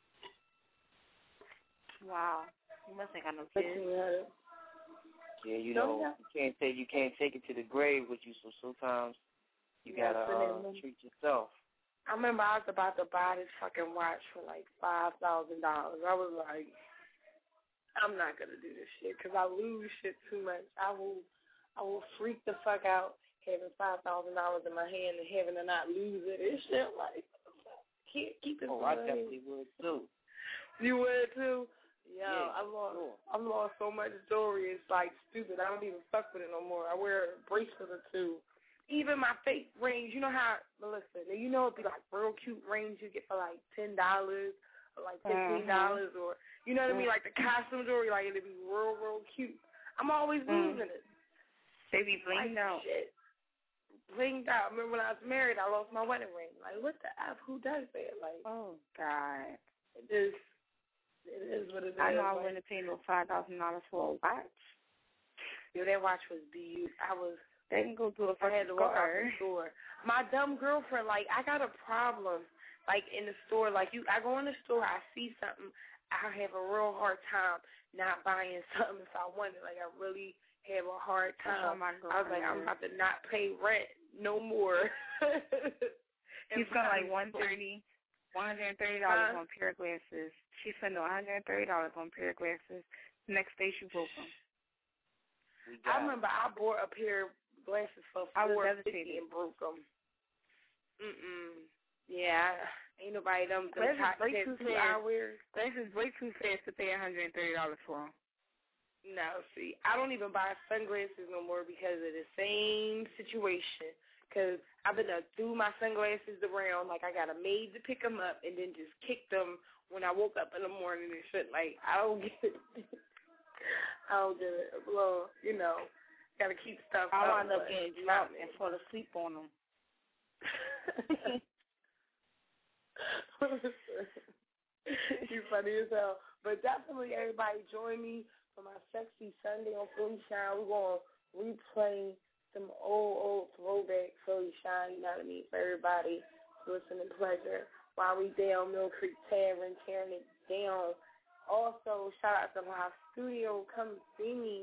Wow, you must have got no kids. Yeah, you know, you can't take you can't take it to the grave with you. So sometimes you yeah, gotta uh, treat yourself. I remember I was about to buy this fucking watch for like five thousand dollars. I was like, I'm not gonna do this shit because I lose shit too much. I will, I will freak the fuck out having five thousand dollars in my hand and having to not lose it. It's shit like can't keep it. Oh, I definitely would too. You would too. Yo, yeah, I lost, sure. I lost so much jewelry. It's like stupid. I don't even fuck with it no more. I wear a bracelet or two. Even my fake rings. You know how, Melissa? You know it'd be like real cute rings you get for like ten dollars or like fifteen dollars, mm-hmm. or you know what mm-hmm. I mean, like the costume jewelry. Like it'd be real, real cute. I'm always mm-hmm. losing it. They be blinged like, out. Shit. Blinged out. I remember when I was married, I lost my wedding ring. Like what the f? Who does that? Like oh God. It is. It is what it is. I know I wouldn't have paid no five thousand dollars for a watch. Yo, that watch was beautiful. I was. They can go to a I had to walk out the store. My dumb girlfriend, like, I got a problem, like, in the store. Like, you, I go in the store, I see something, I have a real hard time not buying something if I want it. Like, I really have a hard time. My I was like, I'm about to not pay rent no more. She spent like one thirty, one hundred and thirty dollars huh? on pair of glasses. She spent one hundred and thirty dollars on pair of glasses. Next day, she broke them. I remember I bought a pair of glasses for four fifty and broke them. Mm-mm. Yeah, ain't nobody them. Glasses break too fast. Wear. Glasses break too fast to pay one hundred and thirty dollars for them. No, see, I don't even buy sunglasses no more because of the same situation. Because I've been uh, threw my sunglasses around, like I got a maid to pick them up and then just kicked them when I woke up in the morning and shit. Like, I don't get it. I don't get it. Well, you know, got to keep stuff I up. I wound up getting drunk and fall asleep on them. You funny as hell. But definitely everybody join me for my Sexy Sunday on Philly Shine. We're going to replay some old, old throwback Philly Shine, you know what I mean, for everybody listening pleasure while we down Mill Creek Tavern, tearing it down. Also, shout out to my studio. Come see me.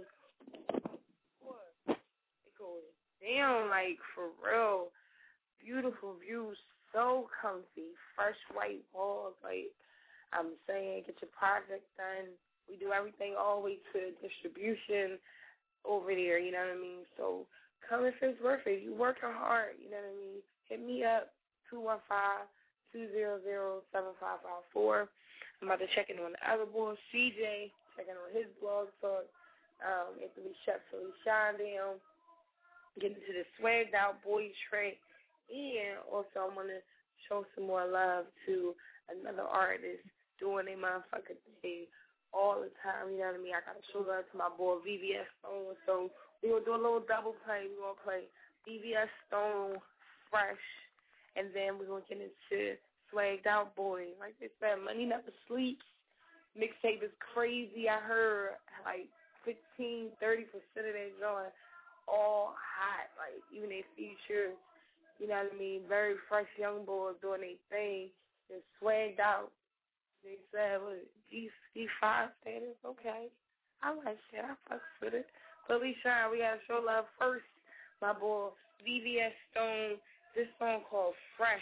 It goes down, like, for real. Beautiful views, so comfy. Fresh white walls, like I'm saying, get your project done. We do everything all the way to distribution over there, you know what I mean? So come if it's worth it. You working hard, you know what I mean? Hit me up, two one five, two zero zero, seven five five four. I'm about to check in on the other boy, C J, checking on his blog talk. Um, Anthony Chef Philly Shine down. Getting to the swagged out boy tray. And also I want to show some more love to another artist doing their motherfucking thing all the time, you know what I mean? I got to show love to my boy V V S Stone. So we're going to do a little double play. We're going to play V V S Stone, Fresh, and then we're going to get into Swagged Out Boy. Like they said, Money Never Sleeps. Mixtape is crazy. I heard like fifteen, thirty percent of that joint all hot. Like even they feature, you know what I mean, very fresh young boys doing their thing. They're swagged out. They said, what, G five status? Okay. I like that. I fucks with it. Philly Shine, we got to show love first. My boy V V S Stone, this song called Fresh.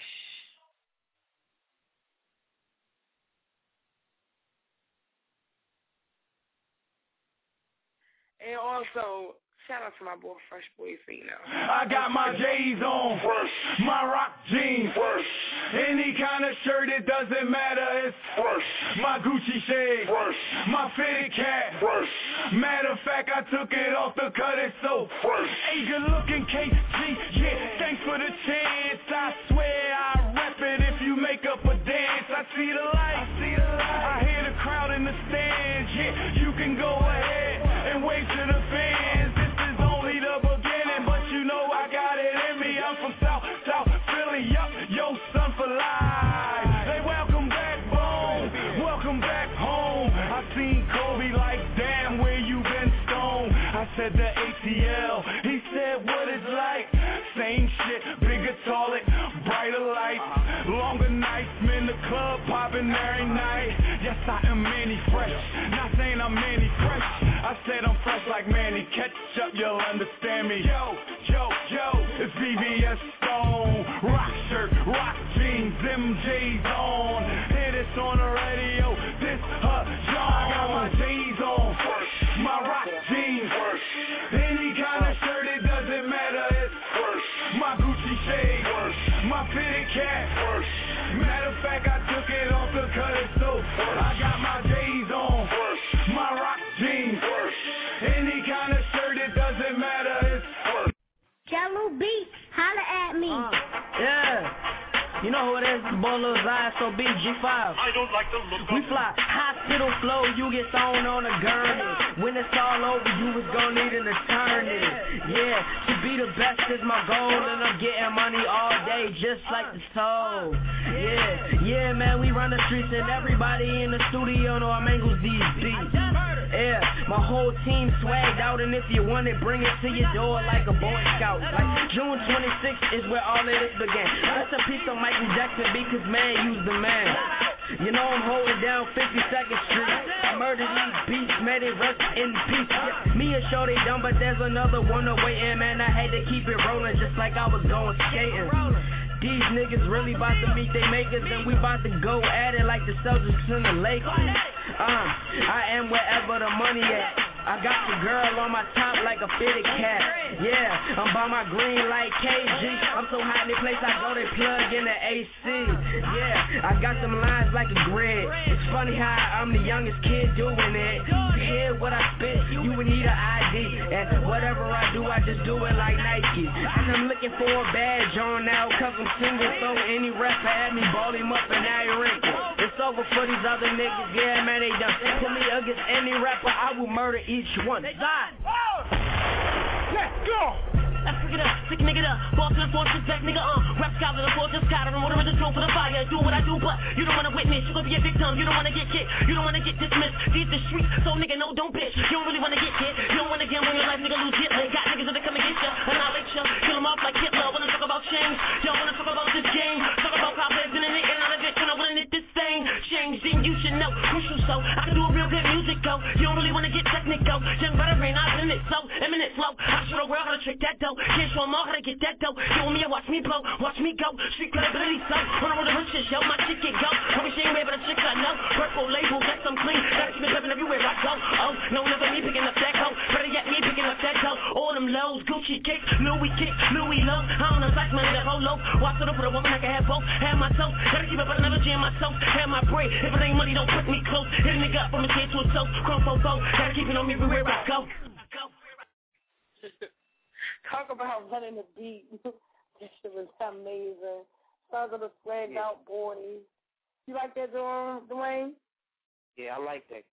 And also, shout out to my boy Fresh Boy Fino. I got my J's on, fresh. My rock jeans, fresh. Any kind of shirt, it doesn't matter, it's fresh. My Gucci shade, fresh. My fitted cap, fresh. Matter of fact, I took it off the cut, it's so fresh. Hey, good looking K G, yeah, thanks for the chance. I swear I rep it if you make up a dance. I see the light, I see the light. I hear the crowd in the stands, yeah, you can go ahead and wave to the fans. This is only the beginning, but you I'm from South, South Philly, yup, yo son for life. They welcome back, boom, welcome back home. I seen Kobe like, damn, where you been, Stone? I said the A T L, he said what it's like. Same shit, bigger, taller, brighter lights, longer nights, men the club popping every night. Yes, I am Manny Fresh, not saying I'm Manny Fresh. I said I'm fresh like Manny, catch up, you'll understand me. Yo, yo, yo, it's V V S Stone, rock shirt, rock jeans, M J's on. Hear this on the radio, this her John. I got my J's on, my rock jeans, any kind of shirt, it doesn't matter, it's my Gucci shade, my fitted cap. Matter of fact, I took it off the cut, so I got my J's on, my rock jeans. Any kind of shirt, it doesn't matter, it's Jello Beats, holla at me. Uh, yeah. You know who it is, the boy Lil Zai, so B, G five. I don't like the look We fly hospital flow, you get thrown on a gurney. When it's all over, you was gonna need an eternity. Yeah, to be the best is my goal, and I'm getting money all day, just like the soul. Yeah, yeah, man, we run the streets, and everybody in the studio know I mangles these beats. Yeah, my whole team swagged out, and if you want it, bring it to your door like a Boy Scout. Like June twenty-sixth is where all of this began. That's a piece of Michael Jackson because man, you's the man. You know I'm holding down fifty-second Street. I murdered these beats, made it rest in peace. Yeah, me and Shorty done, but there's another one awaiting, man. I had to keep it rolling just like I was going skating. These niggas really about to meet they makers, and we about to go at it like the Celtics and the Lakers. Um, I am wherever the money at. I got the girl on my top like a fitted cat. Yeah, I'm by my green like K G. I'm so hot in the place I go, they plug in the A C. Yeah, I got them lines like a grid. It's funny how I'm the youngest kid doing it. To hear what I spit, you would need an I D. And whatever I do, I just do it like Nike. And I'm looking for a badge on now, cause I'm single. So any rapper at me, ball him up and now he wrinkle. It's over for these other niggas, yeah man, they done. Put me against any rapper, I will murder each one. Die. Let's go! Let's pick it up, stick a nigga up, ball to the fortress, back nigga uh rap scholar, the fortress, got him, water in the throat for the fire, do what I do, but you don't wanna witness, you gon' be a victim, you don't wanna get kicked, you don't wanna get dismissed, these the streets, so nigga, no, don't bitch, you don't really wanna get hit, you don't wanna gamble your life, nigga, lose it, they got niggas that come against ya, annihilate ya, kill them off like Hitler, wanna talk about change, y'all wanna talk about this game, talk about problems in it, and out of it, and I wanna knit this thing, change, then you should know, crucial, so I can do a real good music, go, you don't really wanna get technical, young veteran, I've been it, so, imminent flow, I show the world how to trick that dough, can't show them all how to get that dough, you want me to watch me blow, watch me go, street credibility, so, when I roll the shit, yo, my shit get go, probably she ain't way, but the chicks I know, purple label, yes, I'm clean, gotta keep it pimpin' everywhere I go, oh, no, never me picking up that hoe, better yet me picking up that dough, all them lows, Gucci kicks, Louis kicks, Louis low, I don't know, like money, that whole low, watch it up for the woman, I can have both, have my toes, gotta keep up with another G in my toes, have my braid, if it ain't money, don't put me close, hit a nigga up from his head to his toe, chrome fofo, gotta keep it on me everywhere I go. Talk about running the beat. This shit was amazing. Talk of the flagged yeah. out boys. You like that, Dwayne? Yeah, I like that.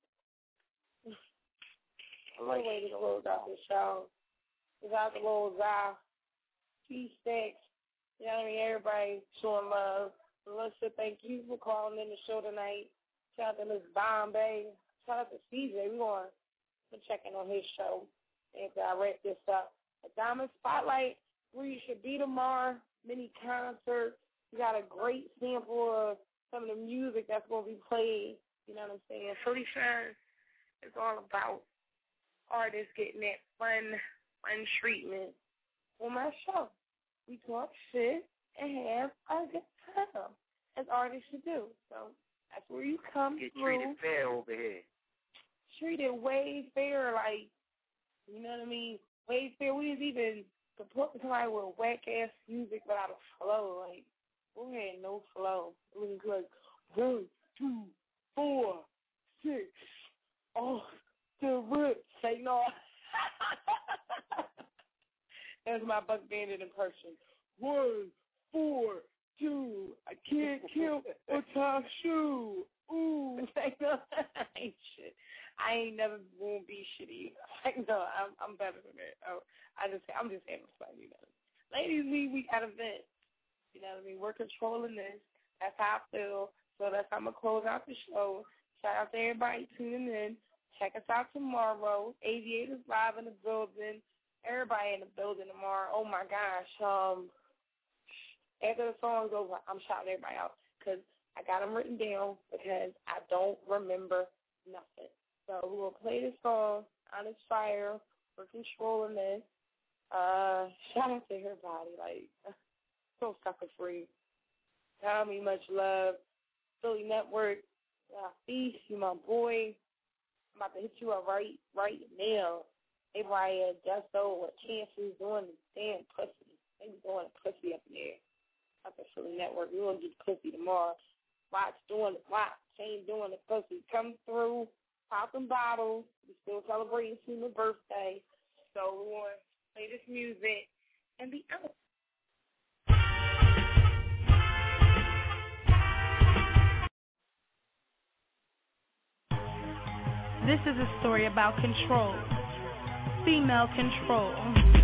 I like way to close out the show. It's out the little Zai. T-Stacks. You know what I mean? Everybody showing love. Melissa, thank you for calling in the show tonight. Shout out to Miss Bombay. Shout out to C J. We're going to check in on his show after I wrap this up. A Diamond Spotlight, where you should be tomorrow, mini concert. We got a great sample of some of the music that's going to be played. You know what I'm saying? Pretty sure it's all about artists getting that fun, fun treatment on my show. We talk shit and have a good time, as artists should do. So that's where you come Get through. treated fair over here. Treated way fair, like, you know what I mean? Way fair. We was even supporting somebody with whack-ass music without a flow. Like, we had no flow. It was like, one, two, four, six, off the rip. Say no. That's my Buck Bandit impression. One, four, two, I can't kill a top shoe. Ooh, say no. I ain't shit. I ain't never gonna be shitty. Like, no, I'm I'm better than that. Oh, I just I'm just having fun, you know. ladies, we, we got a vent. You know what I mean? We're controlling this. That's how I feel. So that's how I'm going to close out the show. Shout out to everybody tuning in. Check us out tomorrow. Aviators live in the building. Everybody in the building tomorrow. Oh, my gosh. Um, after the song's over, I'm shouting everybody out because I got them written down because I don't remember nothing. So we will play this song, Honest Fire. We're controlling this. Uh, shout out to everybody. Like, so sucker free. Tell me much love. Philly Network. Uh, Feast, you my boy. I'm about to hit you up right, right now. Everybody at Justo or Chances doing the damn pussy. They be doing the pussy up in there. Up at Philly Network. We're going to get pussy tomorrow. Watch doing the watch. Chain doing the pussy. Come through. Pop them bottles. We still celebrating Tina's birthday. So we want to play this music and be out. This is a story about control. Female control.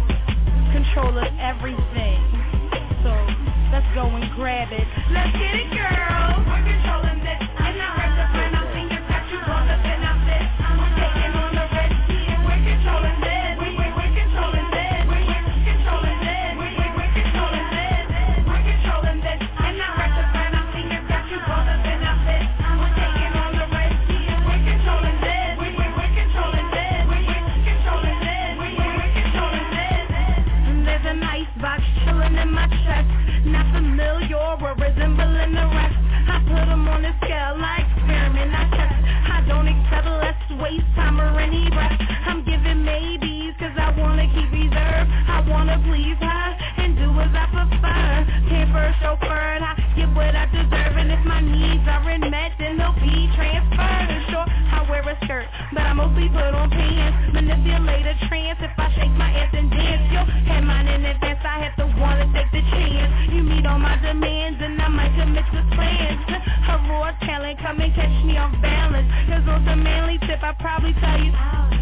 Control of everything. So let's go and grab it. Let's get it, girl. We're controlling this. I'm not rectifying. I'm thinking that you want to spin out this. We're taking on the red sea and we're controlling this. We, we, we're controlling this. We, we're controlling this. We, we, we're controlling this. We're controlling this. I'm not rectifying. I'm thinking that you want to spin out this. We're taking on the red sea and we're controlling this. We, we, we're controlling this. We, we're controlling this. We, we, we're controlling this. There's an icebox chilling in my chest. Not familiar or resembling the rest. I put them on a scale, I experiment, I test. I don't accept less waste time or any rest. I'm giving maybes cause I wanna keep reserve. I wanna please her and do as I prefer. Pay for a chauffeur and I get what I deserve. And if my needs aren't met then they'll be transferred. Sure, I wear a skirt, but I mostly put on pants. Manipulate a trance if I shake my ass and dance. Yo, had mine in advance, I have to wanna take the chance. You meet all my demands and I might commit to plans. A raw talent, come and catch me off balance. Cause on some manly tip, I probably tell you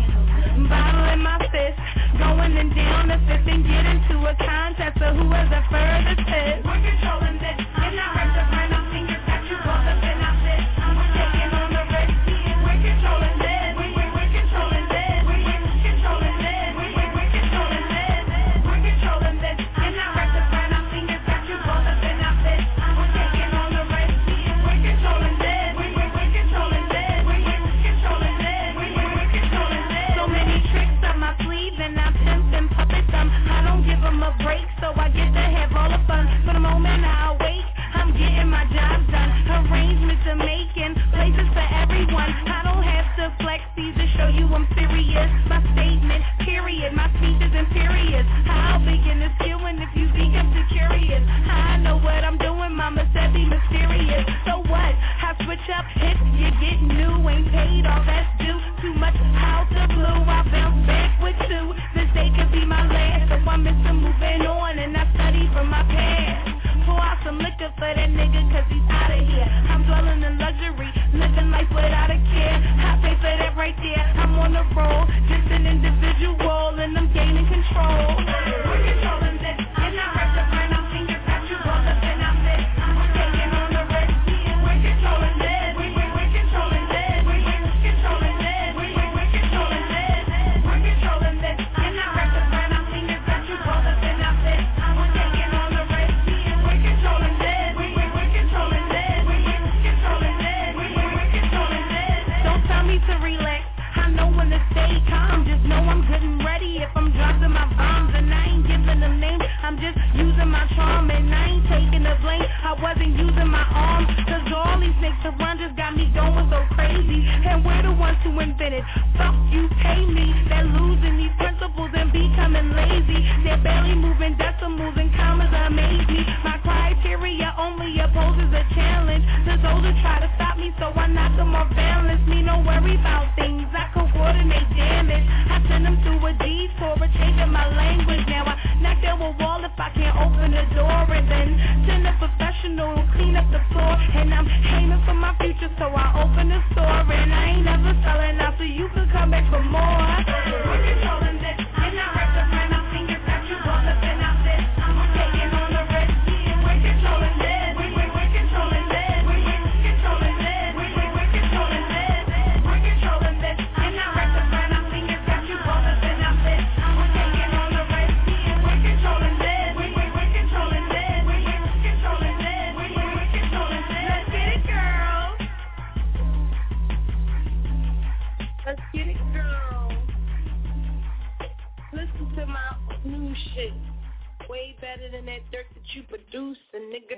bottle in my fist, going and down the fifth and get into a contest of who has the furthest hit. We're controlling this, and I rectify my fingers that you both up in our fist. We're taking on the red sea and we're controlling this. We, we, we're controlling this. We, we're controlling this. We, we, we're controlling this. We're controlling this, and I rectify my fingers that you both up in our fist. We're taking on the red sea and we're controlling this. We, we, we're controlling this. We, we're controlling this. We, we, we're controlling this. So many tricks up my sleeve and I'm tempting puppet them. I don't give them a break, so I get to have all the fun. For the moment I awake, I'm getting my job done. Arrangements are making places for everyone. I don't have to flex these to show you I'm serious. My statement, period. My speech is imperious. I'll begin to skewing if you think I'm too curious. I know what I'm doing, mama said be mysterious. So what? I switch up hits, you get new. Ain't paid all that's due. Too much out the blue. I bounce back with two. This day could be my last. So I'm Mister Moving On and I study from my past. Pour out some liquor for that nigga cause he's out of here. I'm dwelling in luxury, living life without a care. I pay for that right there. I'm on the roll, just an individual and I'm gaining control. We're controlling this, and I rectify my fingers that you both up in our fist. We're taking on the red sea and we're controlling this. We, we, we're controlling this. We, we're controlling this. We, we, we're controlling this. We're controlling this, and I rectify my fingers that you both up in our fist. We're taking on the red sea and we're controlling this. We, we, we're controlling this. We, we're controlling this. We, we, we're controlling this. Don't tell me to relax. I know when to stay calm. Just know I'm good and ready if I'm dropping my bombs. And I ain't giving them names. I'm just using my charm. And I ain't taking the blame. I wasn't using my arms. Cause all these niggas to run just got me going so crazy. And we're the ones who invented. Fuck you, pay me. They're losing these principles and becoming lazy. They're barely moving decimals and commas amaze me. My criteria only opposes a challenge. The soldiers try to stop me so I knock them off balance. Me no worry about things. I coordinate damage. I send them through a detour, changing my language. Now I knock down a wall if I can't open the door, and then send a professional to clean up the floor. And I'm aiming for my future, so I open the store. And I ain't never selling out, so you can come back for more. We're controlling this, and I rectify my fingers that you both up in our fist. you produce, a nigga.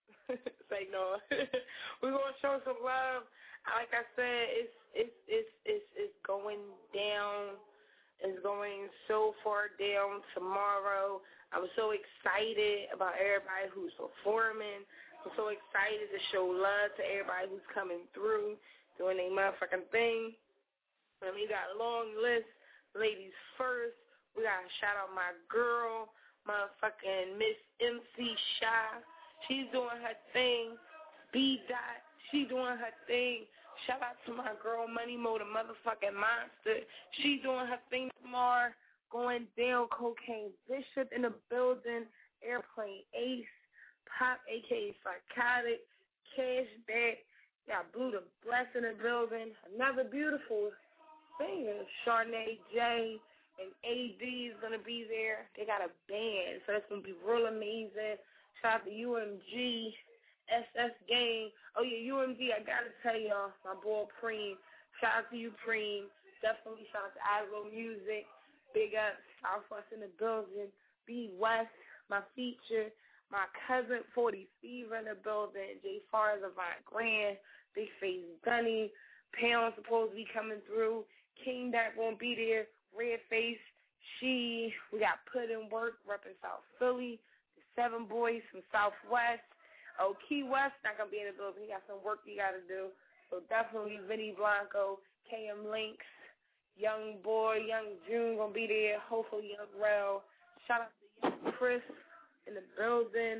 Say no. We're gonna show some love. Like I said, it's it's it's it's it's going down. It's going so far down tomorrow. I'm so excited about everybody who's performing. I'm so excited to show love to everybody who's coming through, doing their motherfucking thing. And we got a long list. Ladies first. We got to shout out my girl, motherfucking Miss M C Shy. She's doing her thing. B. Dot, she doing her thing. Shout out to my girl Money Mo, the motherfucking monster. She doing her thing tomorrow. Going down. Cocaine Bishop in the building. Airplane Ace. Pop, a k a. Psychotic. Cashback. Got Blue the Bless in the building. Another beautiful singer. Charnay J. And A D is going to be there. They got a band, so that's going to be real amazing. Shout out to U M G. S S Gang. Oh, yeah, U M G, I got to tell y'all, my boy Preem. Shout out to you, Preem. Definitely shout out to Agro Music. Big up, Southwest in the building. B West, my feature. My cousin, forty Fever in the building. J Far's Avant Grand. Big Face Gunny. Pound supposed to be coming through. King that won't be there. Red Face. She. We got Put in Work repping South Philly. The Seven Boys from Southwest. Oh, Key West not going to be in the building. He got some work he got to do. So definitely Vinny Blanco, K M Links, Young Boy, Young June going to be there. Hopefully Young Rel. Shout out to Young Chris in the building.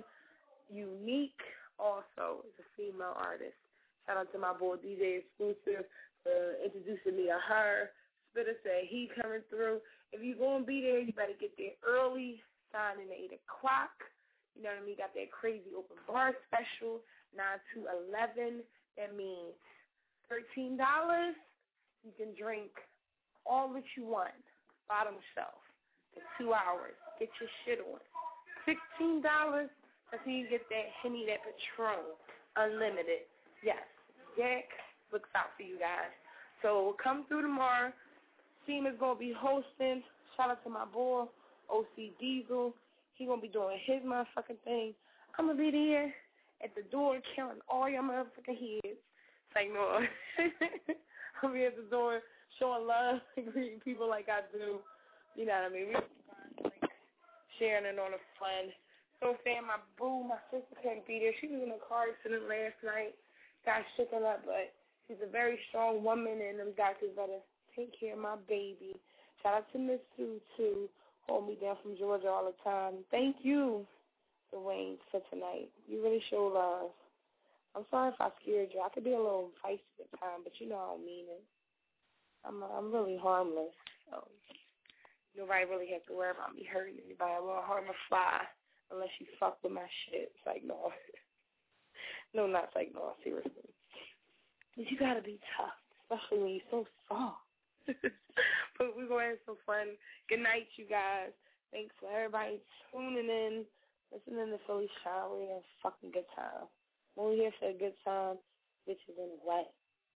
Unique also is a female artist. Shout out to my boy D J Exclusive for introducing me to her. Spitter said he coming through. If you're going to be there, you better get there early. Sign in at eight o'clock. You know what I mean? Got that crazy open bar special, nine to eleven. That means thirteen dollars. You can drink all that you want, bottom shelf, for two hours. Get your shit on. sixteen dollars. That's how you get that Henny, that Patron, unlimited. Yes, Jack looks out for you guys. So come through tomorrow. Team is going to be hosting. Shout out to my boy, O C Diesel. He going to be doing his motherfucking thing. I'm going to be there at the door counting all your motherfucking heads. It's like, no. I'll be at the door showing love and greeting people like I do. You know what I mean? We like sharing it on a fun. So saying my boo, my sister couldn't be there. She was in a car accident last night. Got shaken up, but she's a very strong woman, and them doctors better take care of my baby. Shout out to Miss Sue, too. Hold me down from Georgia all the time. Thank you, Dwayne, for tonight. You really show love. I'm sorry if I scared you. I could be a little feisty at times, but you know I don't mean it. I'm I'm really harmless. So nobody really has to worry about me hurting anybody. I won't harm a fly unless you fuck with my shit. It's like, no. No, not like, no, seriously. But you got to be tough, especially when you're so soft. But we're going to have some fun. Good night, you guys. Thanks for everybody tuning in, listening to Philly Shy. We're having a fucking good time. When we're here for a good time, bitches in the way.